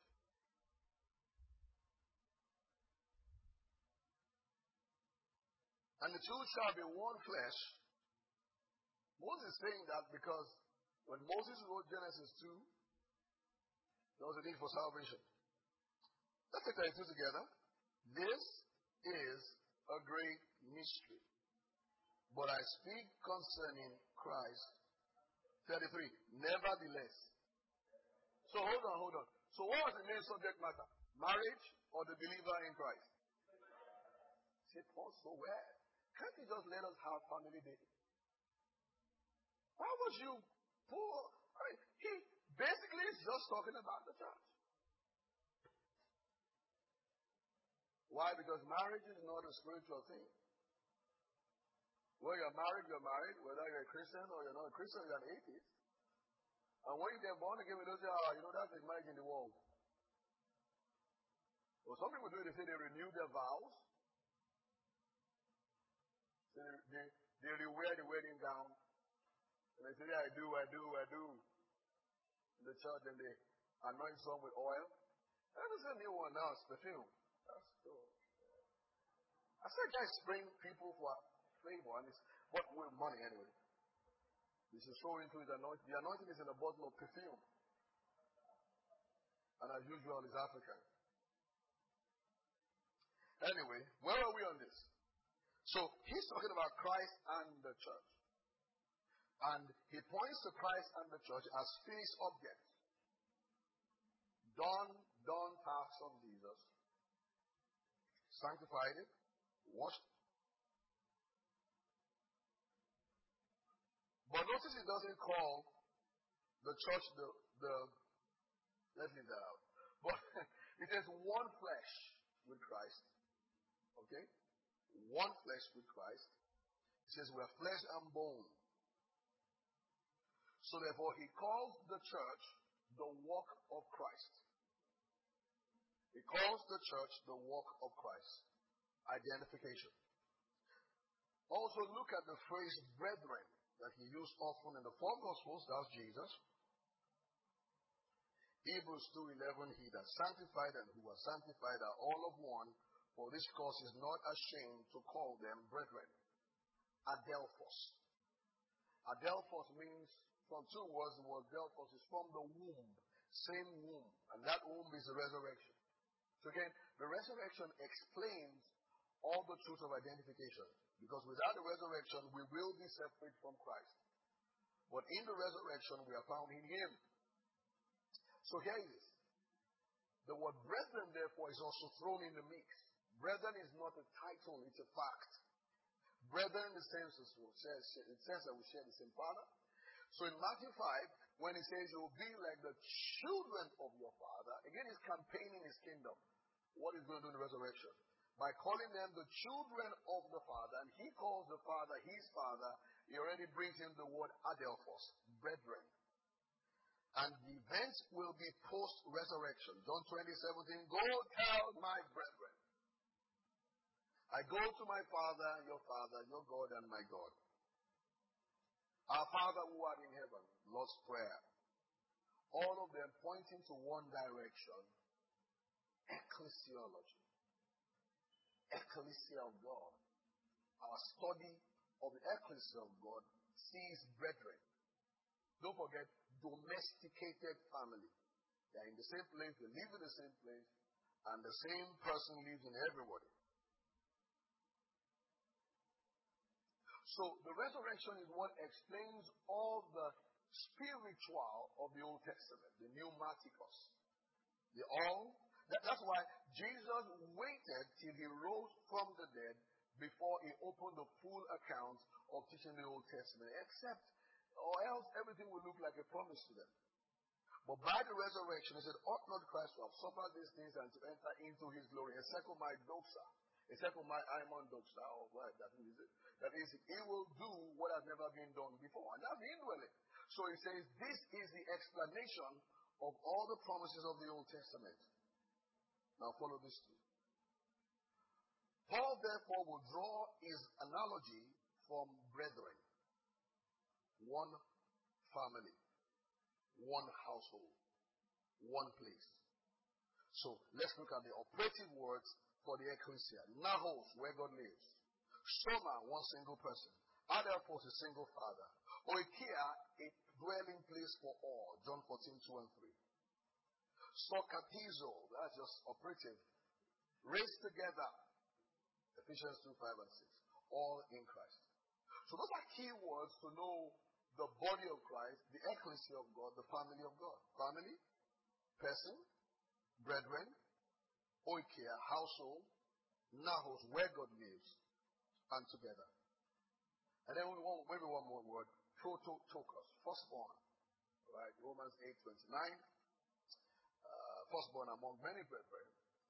And the two shall be one flesh. Moses is saying that because when Moses wrote Genesis 2, there was a need for salvation. Let's take that two together. This is a great mystery. But I speak concerning Christ 33. Nevertheless. So hold on. So what was the main subject matter? Marriage or the believer in Christ? Say, Paul, so where? Can't you just let us have family dating? Why would you pull? He basically is just talking about the church. Why? Because marriage is not a spiritual thing. When you're married, you're married. Whether you're a Christian or you're not a Christian, you're an atheist. And when you get born again, we don't say, that's a marriage in the world. Well, some people do it, they say they renew their vows. So they rewear the wedding gown. And they say, yeah, I do. In the church, and they anoint some with oil. And there's a new one now, it's perfume. That's cool. I said, guys, bring people for flavor, and it's but with money anyway. This is so into his anointing. The anointing is in a bottle of perfume. And as usual, it's African. Anyway, where are we on this? So, he's talking about Christ and the church. And he points to Christ and the church as finished objects. Done tasks of Jesus. Sanctified it. Washed. But notice it doesn't call the church let's leave that out. But it says one flesh with Christ. Okay? One flesh with Christ. It says we are flesh and bone. So therefore he calls the church the work of Christ. He calls the church the work of Christ. Identification. Also look at the phrase brethren that he used often in the four Gospels. That's Jesus. Hebrews 2:11, he that sanctified and who was sanctified are all of one, for this cause is not ashamed to call them brethren. Adelphos. Adelphos means, from two words, the word Delphos is from the womb. Same womb. And that womb is the resurrection. So again, the resurrection explains all the truth of identification. Because without the resurrection, we will be separate from Christ. But in the resurrection, we are found in Him. So here it is. The word brethren, therefore, is also thrown in the mix. Brethren is not a title, it's a fact. Brethren in the sense that we share the same Father. So in Matthew 5, when he says you will be like the children of your Father, again he's campaigning his kingdom. What he's going to do in the resurrection? By calling them the children of the Father, and he calls the Father his Father, he already brings in the word adelphos, brethren. And the events will be post-resurrection. John 20:17, go tell my brethren. I go to my Father, your God, and my God. Our Father who art in heaven, Lord's Prayer. All of them pointing to one direction, ecclesiology. Ecclesia of God. Our study of the ecclesia of God sees brethren. Don't forget, domesticated family. They are in the same place, they live in the same place, and the same person lives in everybody. So the resurrection is what explains all the spiritual of the Old Testament, the pneumatikos. That's why Jesus waited till he rose from the dead before he opened the full account of teaching the Old Testament, or else everything would look like a promise to them. But by the resurrection, he said, ought not Christ to have suffered these things and to enter into his glory? Esekomai doxa. Esekomai aimon doxa. Or what? That is, he will do what has never been done before. And that's the indwelling. So he says, this is the explanation of all the promises of the Old Testament. Now follow this too. Paul therefore will draw his analogy from brethren. One family, one household, one place. So let's look at the operative words for the ecclesia. Nahos, where God lives. Soma, one single person. Adelphos, a single father. Oikia, a dwelling place for all. John 14:2 and 3. Sokatizo, that's just operative. Raised together. Ephesians 2:5 and 6. All in Christ. So those are key words to know the body of Christ, the ecclesia of God, the family of God. Family, person, brethren, oikia, household, nahos, where God lives, and together. And then maybe one more word, prototokos, firstborn. Right, Romans 8:29. Firstborn among many brethren.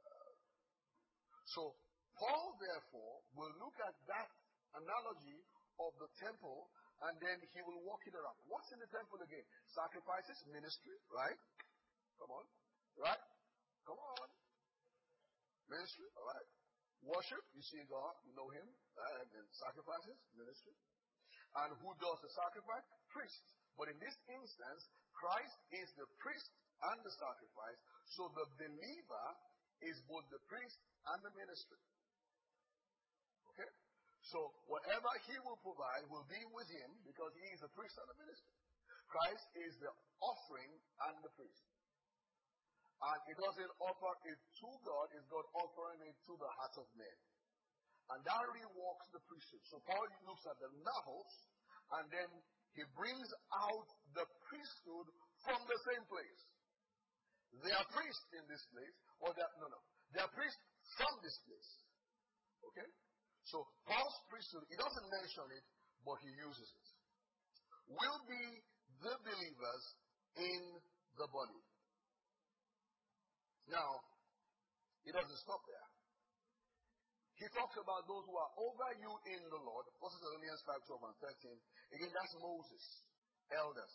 So, Paul, therefore, will look at that analogy of the temple, and then he will walk it around. What's in the temple again? Sacrifices, ministry, right? Come on. Right? Come on. Ministry, all right. Worship, you see God, you know Him, right? And then sacrifices, ministry. And who does the sacrifice? Priest. But in this instance, Christ is the priest and the sacrifice, so the believer is both the priest and the ministry. Okay? So whatever he will provide will be with him because he is the priest and the ministry. Christ is the offering and the priest. And he doesn't offer it to God, it's God offering it to the hearts of men. And that reworks the priesthood. So Paul looks at the nahos, and then he brings out the priesthood from the same place. They are priests in this place, or they are priests from this place. Okay? So Paul's priesthood, he doesn't mention it, but he uses it. Will be the believers in the body. Now, he doesn't stop there. He talks about those who are over you in the Lord. 1 Thessalonians 5:12 and 13. Again, that's Moses, elders.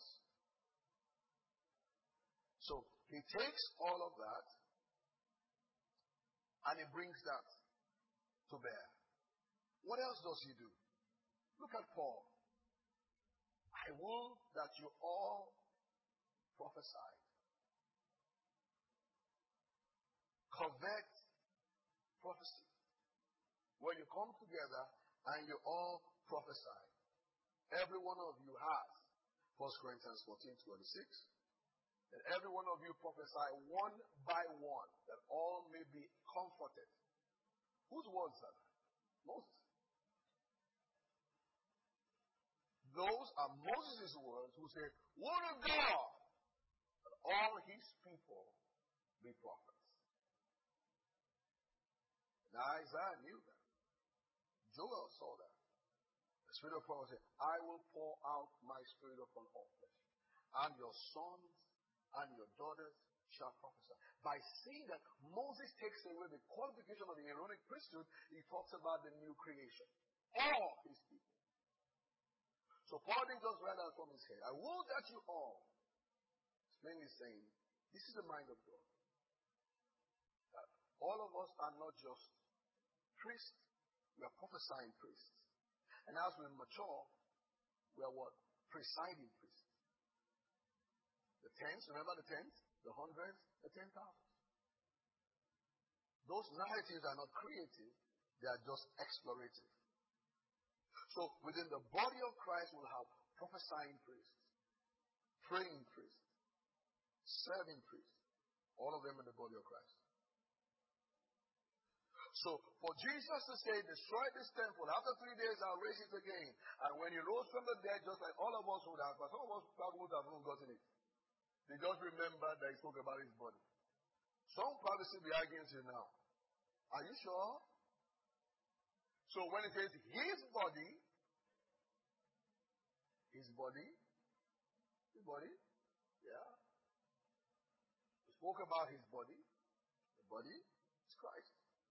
So, he takes all of that and he brings that to bear. What else does he do? Look at Paul. I will that you all prophesy. Covet prophecy. When you come together and you all prophesy. Every one of you has 1 Corinthians 14:26. And every one of you prophesy one by one, that all may be comforted. Whose words are that? Moses. Those are Moses' words who say, "Word of God, that all his people be prophets." Now Isaiah knew that. Joel saw that. The Spirit of prophecy said, "I will pour out my Spirit upon all flesh, and your sons and your daughters shall prophesy." By saying that Moses takes away the qualification of the Aaronic priesthood, he talks about the new creation. All his people. So Paul didn't just write that from his head. I will that you all. It's plainly saying, this is the mind of God. That all of us are not just priests, we are prophesying priests. And as we mature, we are what? Presiding priests. The tens, remember the tens? The hundreds, the 10,000. Those narratives are not creative, they are just explorative. So within the body of Christ, we'll have prophesying priests, praying priests, serving priests, all of them in the body of Christ. So for Jesus to say, destroy this temple, after 3 days I'll raise it again. And when he rose from the dead, just like all of us would have, but some of us probably would have not gotten it. They just remember that he spoke about his body. Some probably still be arguing to you now. Are you sure? So when it says his body, yeah. He spoke about his body. The body is Christ.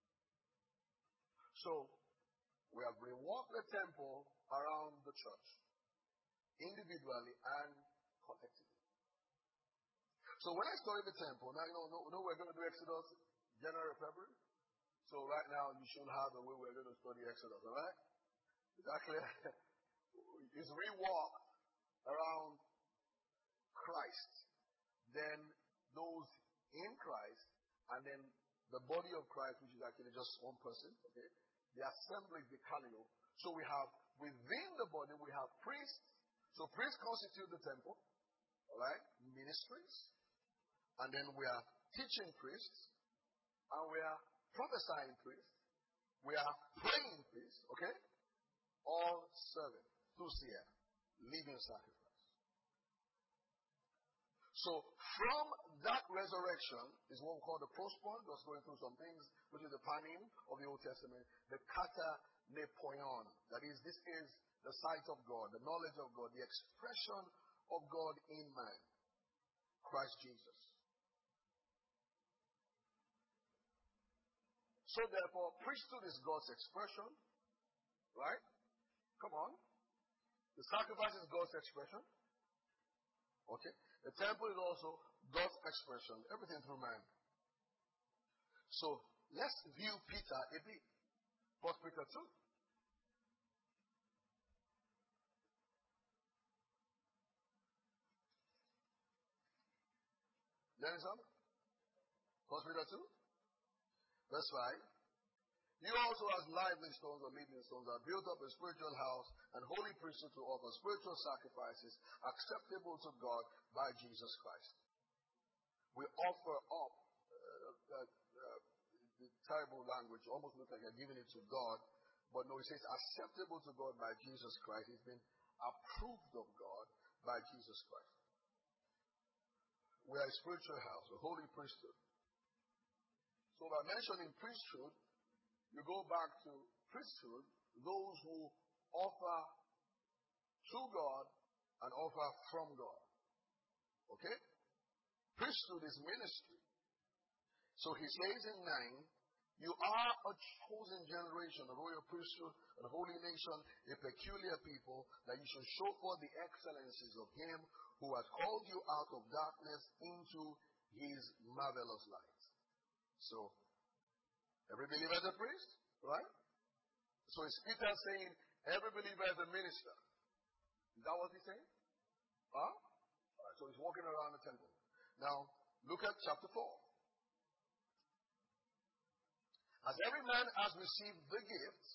So we have reworked the temple around the church, individually and collectively. So when I started the temple, now you know we're going to do Exodus January, February. So right now you should have the way we're going to study Exodus, all right? Is that clear? It's reworked around Christ, then those in Christ, and then the body of Christ, which is actually just one person, okay? The assembly, the kaleo. So we have, within the body, we have priests. So priests constitute the temple, all right? Ministries. And then we are teaching priests, and we are prophesying priests. We are praying priests, okay? All serving, thusia, living sacrifice. So from that resurrection is what we call the prospon, just going through some things, which is the panim of the Old Testament, the kata nepoion. That is, this is the sight of God, the knowledge of God, the expression of God in man, Christ Jesus. So therefore, priesthood is God's expression, right? Come on. The sacrifice is God's expression. Okay? The temple is also God's expression. Everything through man. So, let's view Peter a bit. 1 Peter 2. There is some. 1 Peter 2. Verse 5. You also as lively stones or living stones are built up a spiritual house and holy priesthood to offer spiritual sacrifices acceptable to God by Jesus Christ. We offer up, the terrible language almost looks like you're giving it to God, but no, it says acceptable to God by Jesus Christ. It's been approved of God by Jesus Christ. We are a spiritual house, a holy priesthood. So by mentioning priesthood, you go back to priesthood, those who offer to God and offer from God. Okay? Priesthood is ministry. So he says in 9, you are a chosen generation, a royal priesthood, a holy nation, a peculiar people, that you should show forth the excellencies of him who has called you out of darkness into his marvelous light. So, every believer is a priest, right? So is Peter saying every believer is a minister? Is that what he's saying? Huh? Alright, so he's walking around the temple. Now, look at chapter 4. As every man has received the gift,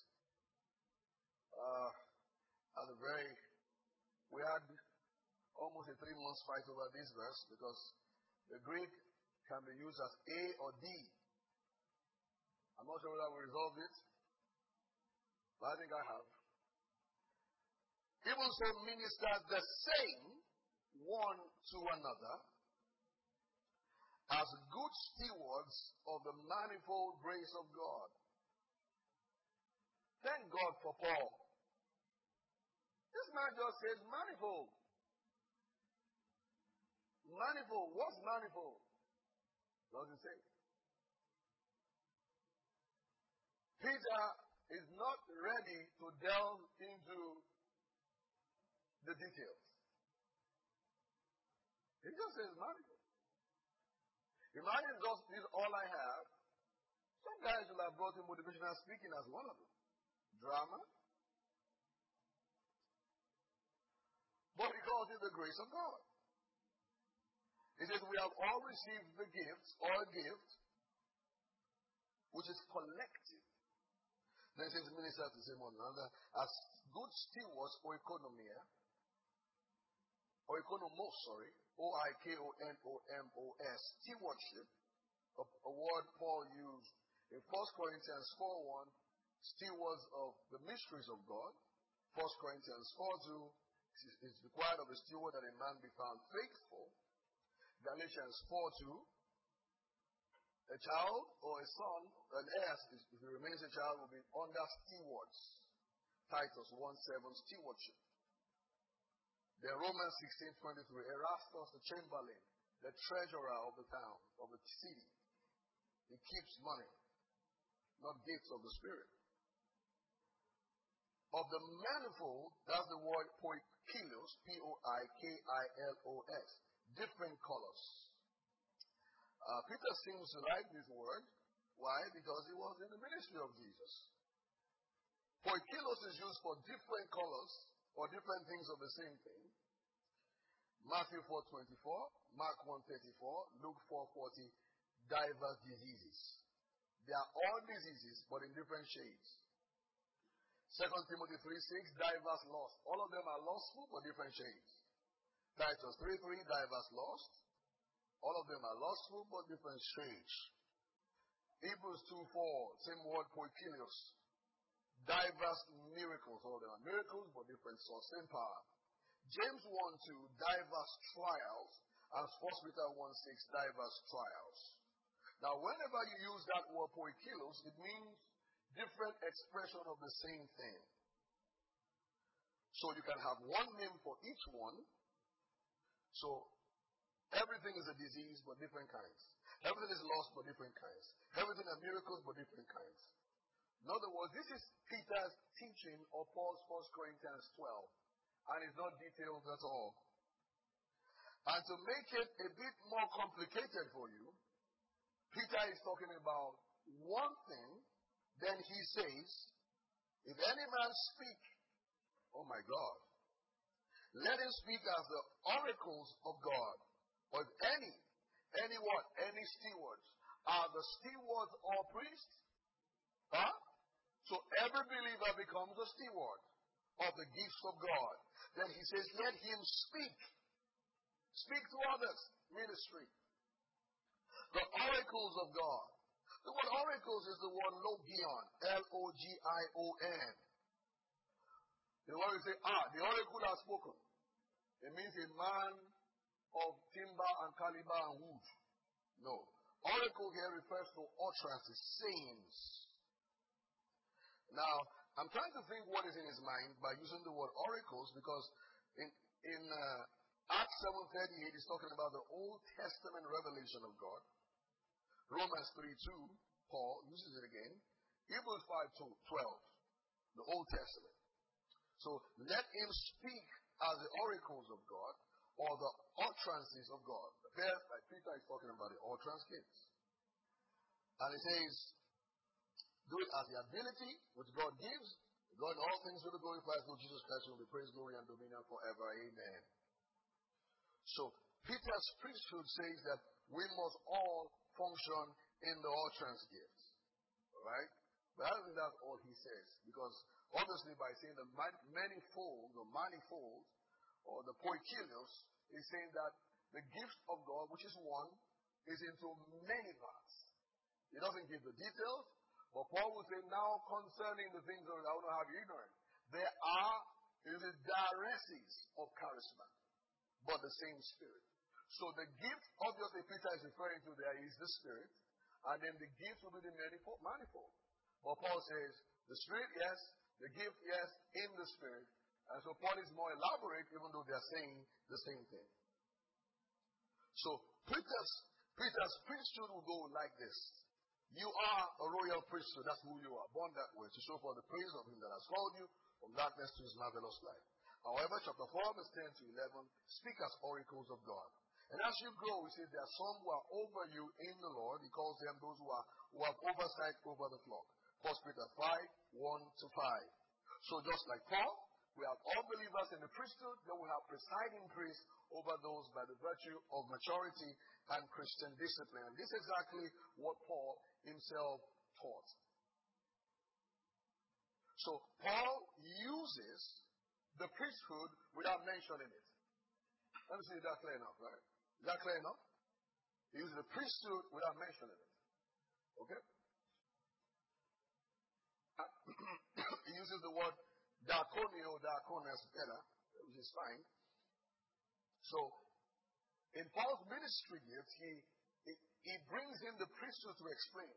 we had almost a 3-month fight over this verse because the Greek can be used as A or D. I'm not sure whether we resolved it, but I think I have. Even so, minister the same one to another as good stewards of the manifold grace of God. Thank God for Paul. This man just says manifold. Manifold. What's manifold? Doesn't say. Peter is not ready to delve into the details. He just says manifold. Imagine just this is all I have. Some guys will have brought in motivational speaking as one of them. Drama. But he calls it the grace of God. He says we have all received the gift, or a gift, which is collective. Then it says minister to the same one another as good stewards oikonomos, oikonomos, stewardship, a word Paul used in 1 Corinthians 4:1, stewards of the mysteries of God. 1 Corinthians 4:2, it's required of a steward that a man be found faithful. Galatians 4:2, a child or a son, an heir, if he remains a child, will be under stewards. Titus 1:7, stewardship. Then Romans 16:23, Erastus the chamberlain, the treasurer of the town, of the city. He keeps money, not gifts of the Spirit. Of the manifold, that's the word poikilos, P-O-I-K-I-L-O-S, different colors. Peter seems to like this word. Why? Because he was in the ministry of Jesus. Poikilos is used for different colors or different things of the same thing. Matthew 4:24, Mark 1:34, Luke 4:40, diverse diseases. They are all diseases, but in different shades. 2 Timothy 3:6, diverse lost. All of them are lustful, but different shades. Titus 3:3, diverse lost. All of them are lustful, but different shades. Hebrews 2:4, same word, poikilos. Diverse miracles. All of them are miracles, but different source, same power. James 1:2, diverse trials And 1 Peter 1:6, diverse trials. Now, whenever you use that word poikilos, it means different expression of the same thing. So you can have one name for each one. So everything is a disease, but different kinds. Everything is lost, but different kinds. Everything are miracles, but different kinds. In other words, this is Peter's teaching of Paul's 1 Corinthians 12. And it's not detailed at all. And to make it a bit more complicated for you, Peter is talking about one thing, then he says, if any man speak, oh my God, let him speak as the oracles of God. Or if any what? Any stewards. Are the stewards or priests? Huh? So every believer becomes a steward of the gifts of God. Then he says, let him speak. Speak to others. Ministry. The oracles of God. The word oracles is the word logion. Logion. The word we say, the oracle has spoken. It means a man of timber and caliber and wood. No. Oracle here refers to utterances, sayings. Now, I'm trying to think what is in his mind by using the word oracles, because in Acts 7:38, he's talking about the Old Testament revelation of God. Romans 3:2, Paul uses it again. Hebrews 5:12, the Old Testament. So let him speak as the oracles of God, or the utterances of God. There, like Peter is talking about the utterance gifts. And he says, do it as the ability which God gives. God in all things will be glorified through Jesus Christ, who will be praised, glory, and dominion forever. Amen. So Peter's priesthood says that we must all function in the utterance gifts. Alright? But I don't think that's all he says. Because obviously by saying the manifold, or the poikilos, he's saying that the gift of God, which is one, is into many parts. He doesn't give the details, but Paul will say, now concerning the things that I want to have you ignorant, there are the diaresis of charisma, but the same Spirit. So the gift, obviously, Peter is referring to there is the Spirit, and then the gift will be the manifold. But Paul says, the Spirit, yes, the gift, yes, in the Spirit. And so Paul is more elaborate, even though they are saying the same thing. So Peter's priesthood will go like this. You are a royal priesthood. That's who you are. Born that way, to show for the praise of him that has called you from darkness to his marvelous light. However, chapter 4, verse 10 to 11, speak as oracles of God. And as you grow, he says there are some who are over you in the Lord. He calls them those who have oversight over the flock. 1 Peter 5, 1 to 5. So just like Paul, we have all believers in the priesthood. Then we have presiding priests over those by the virtue of maturity and Christian discipline. And this is exactly what Paul himself taught. So Paul uses the priesthood without mentioning it. Let me see if that's clear enough, right? Is that clear enough? He uses the priesthood without mentioning it. Okay? He uses the word diaconio, diaconas better, which is fine. So, in Paul's ministry gifts, he brings in the priesthood to explain.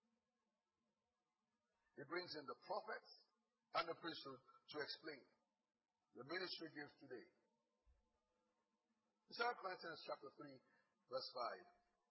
He brings in the prophets and the priesthood to explain the ministry gifts today. 2 Corinthians chapter 3, verse 5.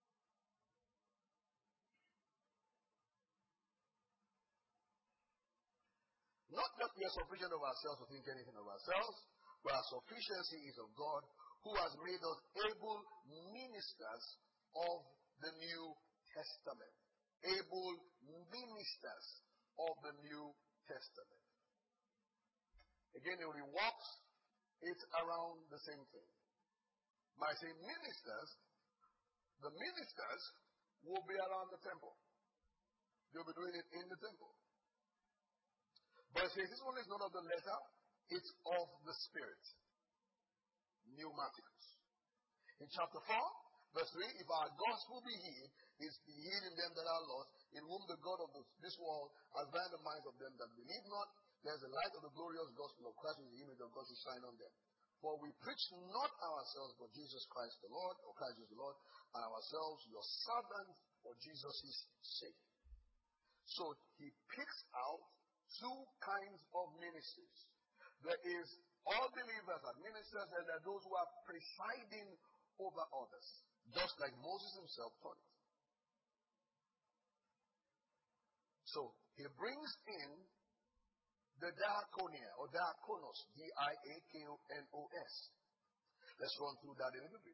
Not that we are sufficient of ourselves to think anything of ourselves, but our sufficiency is of God, who has made us able ministers of the New Testament. Able ministers of the New Testament. Again, when he walks, it's around the same thing. By saying ministers, the ministers will be around the temple. They'll be doing it in the temple. But it says this one is not of the letter, it's of the Spirit. Pneumaticus. In chapter 4, verse 3, if our gospel be hid, it's be hid in them that are lost, in whom the God of this world has blinded the minds of them that believe not. There's the light of the glorious gospel of Christ, with the image of God to shine on them. For we preach not ourselves, but Jesus Christ the Lord, or Christ Jesus the Lord, and ourselves your servants for Jesus' sake. So he picks out two kinds of ministries. There is all believers are ministers, and there are those who are presiding over others, just like Moses himself taught it. So he brings in the diaconia or diakonos, D-I-A-K-O-N-O-S. Let's run through that a little bit.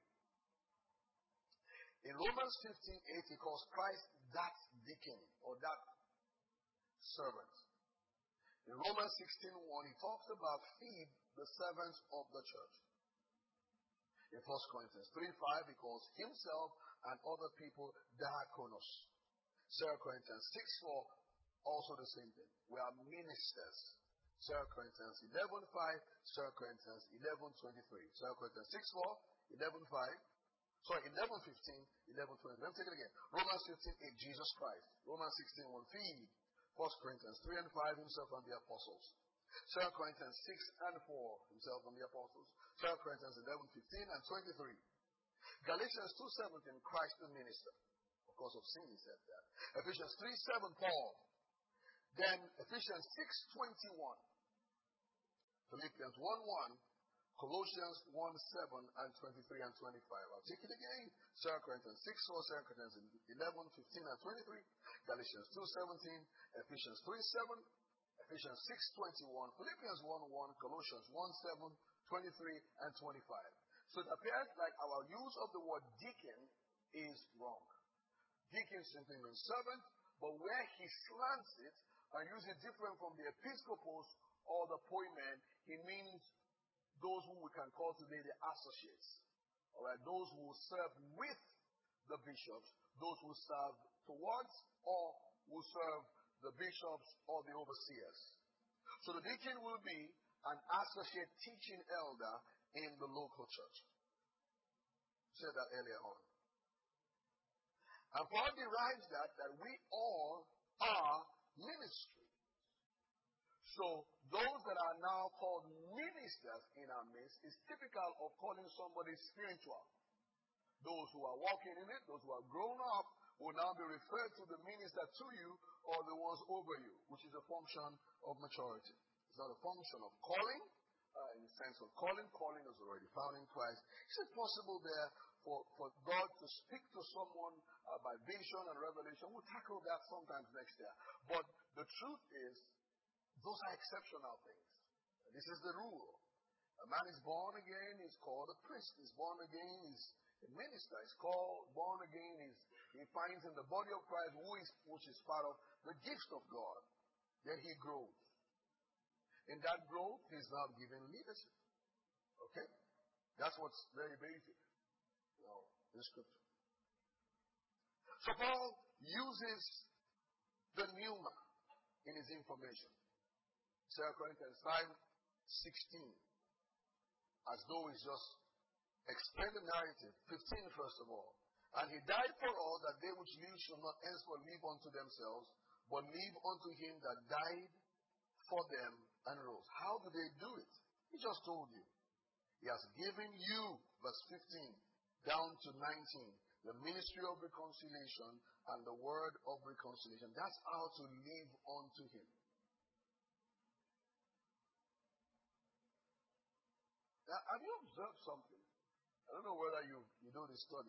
In Romans 15:8, he calls Christ that deacon or that servant. In Romans 16:1, he talks about feed the servants of the church. In 1 Corinthians 3:5, he calls himself and other people diakonos. 2 Corinthians 6:4, also the same thing. We are ministers. 2 Corinthians 11:5, 2 Corinthians 11:23. 2 Corinthians 6:4, 11:5. 11:15, 11:20. Let me take it again. Romans 15:8, Jesus Christ. Romans 16:1, feed. 1 Corinthians 3:5, himself and the apostles. 2 Corinthians 6:4, himself and the apostles. 2 Corinthians 11:15 and 23. Galatians 2:17, Christ the minister. Of course, of sin, he said that. Ephesians 3:7, Paul. Then Ephesians 6:21. Philippians 1:1. Colossians 1:7 and 23 and 25. I'll take it again. 2 Corinthians 6:4, 2 Corinthians 11:15 and 23. Galatians 2:17. Ephesians 3:7. Ephesians 6:21. Philippians 1:1. Colossians 1:7, 23 and 25. So it appears like our use of the word deacon is wrong. Deacon simply means servant, but where he slants it and uses it different from the episcopos or the poimen, he means those who we can call today the associates. Alright, those who serve with the bishops, those who serve towards or who serve the bishops or the overseers. So the deacon will be an associate teaching elder in the local church. I said that earlier on. And Paul derives that we all are ministry. So those that are now called ministers in our midst is typical of calling somebody spiritual. Those who are walking in it, those who are grown up, will now be referred to the minister to you or the ones over you, which is a function of maturity. It's not a function of calling, in the sense of calling. Calling is already found in Christ. Is it possible there for God to speak to someone by vision and revelation? We'll tackle that sometimes next year. But the truth is, those are exceptional things. This is the rule. A man is born again, he's called a priest. He's born again, he's a minister. He's called, born again, he finds in the body of Christ which is part of the gift of God. Then he grows. In that growth, he's now given leadership. Okay? That's what's very basic, in Scripture. So Paul uses the pneuma in his information. 2 Corinthians 5:16. As though he's just explained the narrative. 15 first of all. And he died for all, that they which live shall not henceforth live unto themselves, but live unto him that died for them and rose. How do they do it? He just told you. He has given you, verse 15, down to 19, the ministry of reconciliation and the word of reconciliation. That's how to live unto him. Now, have you observed something? I don't know whether you do this study.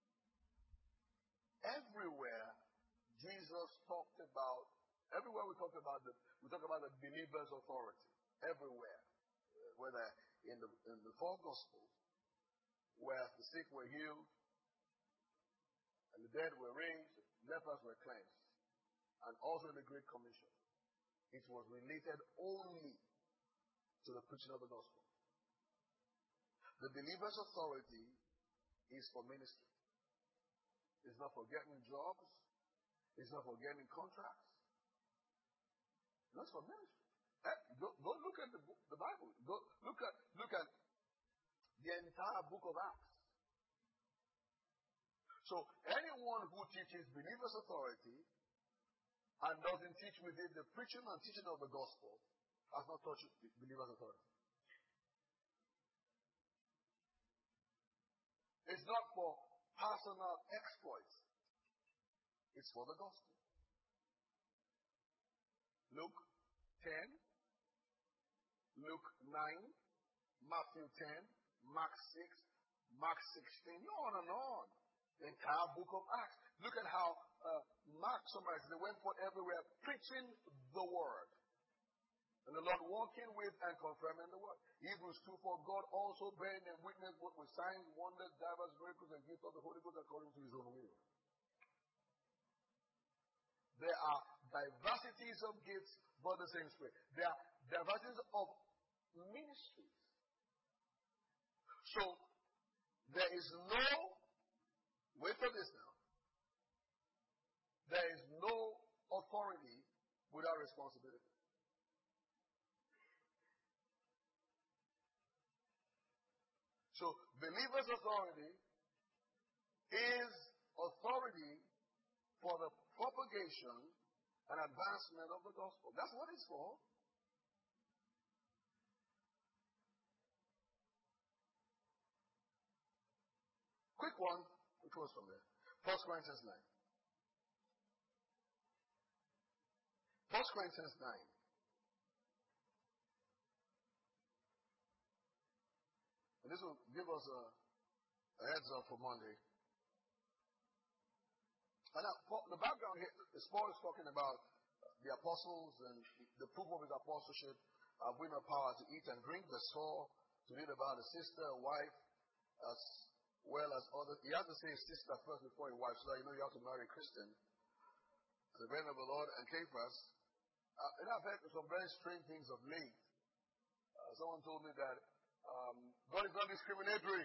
Everywhere Jesus talked about, everywhere we talk about the believer's authority. Everywhere. Whether in the four Gospels, where the sick were healed, and the dead were raised, lepers were cleansed, and also in the Great Commission, it was related only to the preaching of the gospel. The believer's authority is for ministry. It's not for getting jobs. It's not for getting contracts. It's for ministry. Go look at the Bible. Go look at the entire book of Acts. So anyone who teaches believer's authority and doesn't teach within the preaching and teaching of the gospel has not touched believer's authority. It's not for personal exploits. It's for the gospel. Luke 10, Luke 9, Matthew 10, Mark 6, Mark 16, on and on. The entire book of Acts. Look at how Mark summarizes. They went forth everywhere preaching the word. And the Lord walking with and confirming the word. Hebrews 2, for God also bearing them witness both with signs, wonders, diverse miracles, and gifts of the Holy Ghost according to his own will. There are diversities of gifts, but the same Spirit. There are diversities of ministries. So, there is no, wait for this now, there is no authority without responsibility. So, believers' authority is authority for the propagation and advancement of the gospel. That's what it's for. Quick one, we close from there. 1 Corinthians 9. 1 Corinthians 9. And this will give us a heads up for Monday. And now, the background here, Paul is talking about the apostles and the proof of his apostleship. We have power to eat and drink. Verse 4, to read about a sister, a wife, as well as others. He has to say sister first before a wife, so that you know you have to marry a Christian. The friend of the Lord and Cephas. And I've heard some very strange things of late. Someone told me that God is not discriminatory.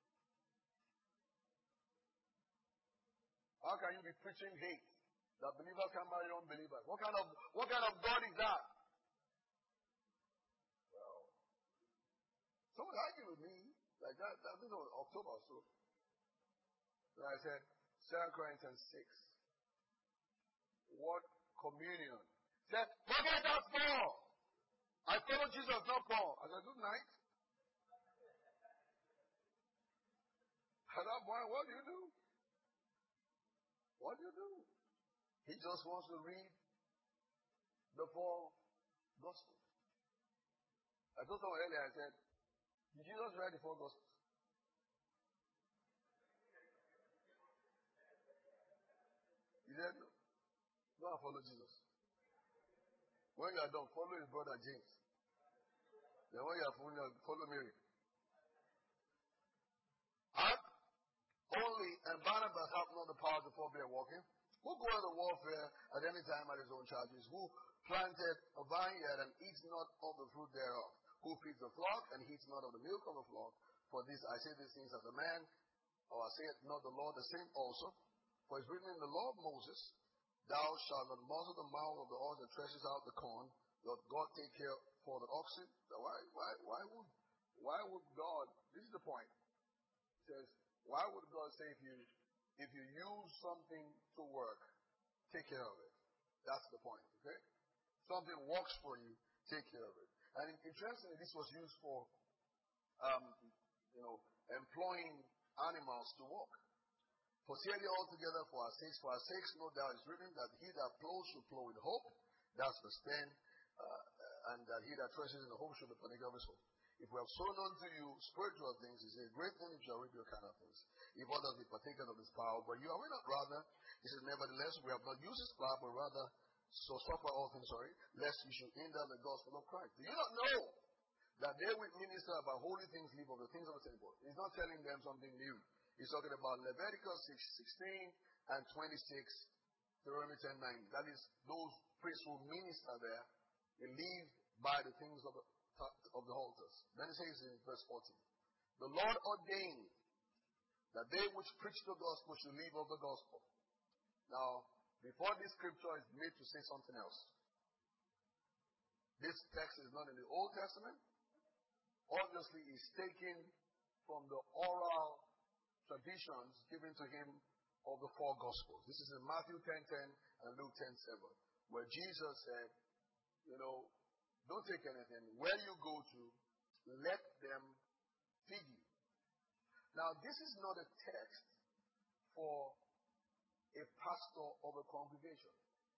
How can you be preaching hate that believers can marry unbelievers? What kind of God is that? Well, someone argued with me like that. That was October or so. And I said, 2 Corinthians 6. What communion? Said, forget that Paul. I follow Jesus, not Paul. I said, good night. At that point, what do you do? What do you do? He just wants to read the four Gospels. I told someone earlier, I said, did you just read the four Gospels? He said, no. Go and follow Jesus. When you are done, follow his brother James. Then when you are finished, follow Mary. Only, and Barnabas have not the power to forbear walking. Who go into warfare at any time at his own charges? Who planted a vineyard and eats not of the fruit thereof? Who feeds the flock and eats not of the milk of the flock? For this I say these things as a man, or I say it not the Lord the same also. For it's written in the law of Moses, thou shalt not muzzle the mouth of the ox that threshes out the corn. Lord God take care for the oxen. Why would God? This is the point. It says, why would God say if you use something to work, take care of it? That's the point, okay? Something works for you, take care of it. And interestingly, this was used for, employing animals to work. For see ye all together for our sakes, no doubt is written that he that plows should plow with hope. That's the stand. And that he that treasures in the hope should be partaker of his hope. If we have sown unto you spiritual things, he says, great things shall reap your kind of things. If others be partakers of his power, but you are we not rather, he says, nevertheless, we have not used his power, but rather, so suffer all things, lest you should hinder the gospel of Christ. Do you not know that they which minister about holy things live of the things of the temple? He's not telling them something new. He's talking about Leviticus 6:16 and 26, Deuteronomy 10:9. That is, those priests who minister there, they live by the things of the altars. Then it says in verse 14, the Lord ordained that they which preach the gospel should live of the gospel. Now, before this scripture is made to say something else, this text is not in the Old Testament. Obviously, it's taken from the oral traditions given to him of the four gospels. This is in Matthew 10:10 and Luke 10:7, where Jesus said, don't take anything. Where you go to, let them feed you. Now, this is not a text for a pastor of a congregation.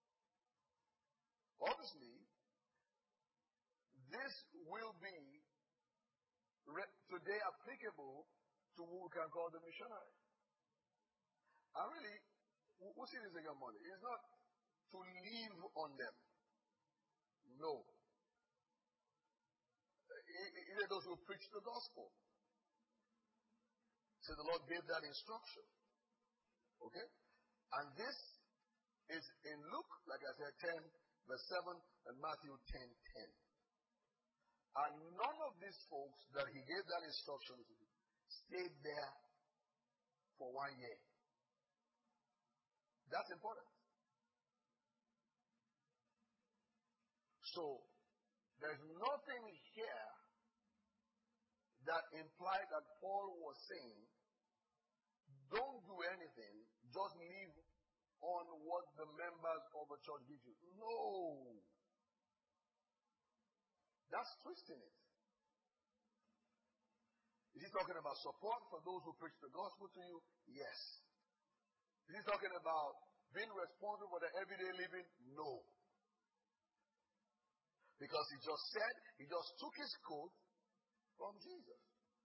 Obviously, this will be today applicable to who we can call the missionary. And really, who see this again, money? It's not to live on them. No. It is those who preach the gospel. So the Lord gave that instruction. Okay? And this is in Luke, like I said, 10, verse 7, and Matthew 10:10. And none of these folks that he gave that instruction to stayed there for 1 year. That's important. So, there's nothing here that implies that Paul was saying, don't do anything, just live on what the members of the church give you. No. That's twisting it. Is he talking about support for those who preach the gospel to you? Yes. Is he talking about being responsible for the everyday living? No. Because he just said, he just took his coat from Jesus.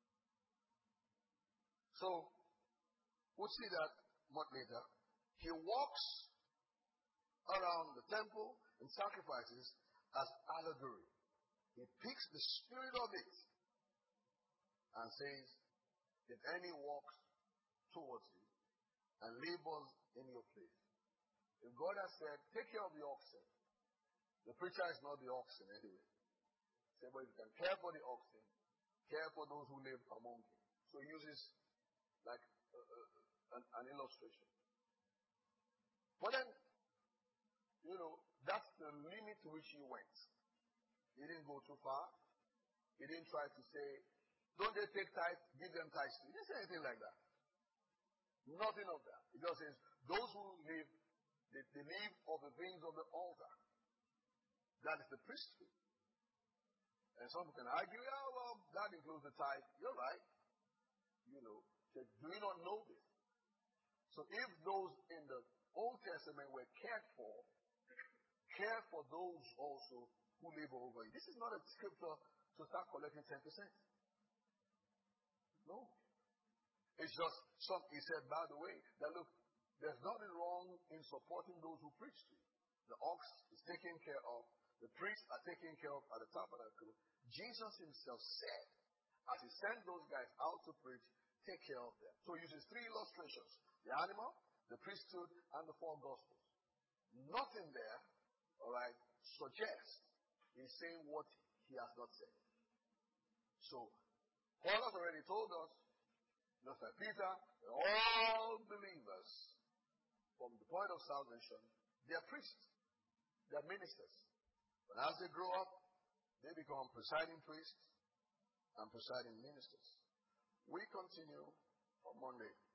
So, we'll see that much later. He walks around the temple and sacrifices as allegory. He picks the spirit of it and says, if any walks towards you and labors in your place. If God has said, take care of the oxen, the preacher is not the oxen anyway. Say, but if you can care for the oxen, care for those who live among you. So he uses like an illustration. But then, that's the limit to which he went. He didn't go too far. He didn't try to say, don't they take tithes? Give them tithes too. He didn't say anything like that. Nothing of that. He just says, those who live, they live of the things of the altar. That is the priesthood. And some can argue, yeah, well, that includes the tithe. You're right. Do you not know this? So if those in the Old Testament were cared for, care for those also who live over you. This is not a scripture to start collecting 10%. No. It's just he said, by the way, that look, there's nothing wrong in supporting those who preach to you. The ox is taken care of. The priests are taken care of at the tabernacle. Jesus himself said, as he sent those guys out to preach, take care of them. So he uses 3 illustrations. The animal, the priesthood, and the 4 gospels. Nothing there, suggests he's saying what he has not said. So, Paul has already told us, just like Peter, all believers, from the point of salvation, they are priests. They are ministers. But as they grow up, they become presiding priests and presiding ministers. We continue on Monday.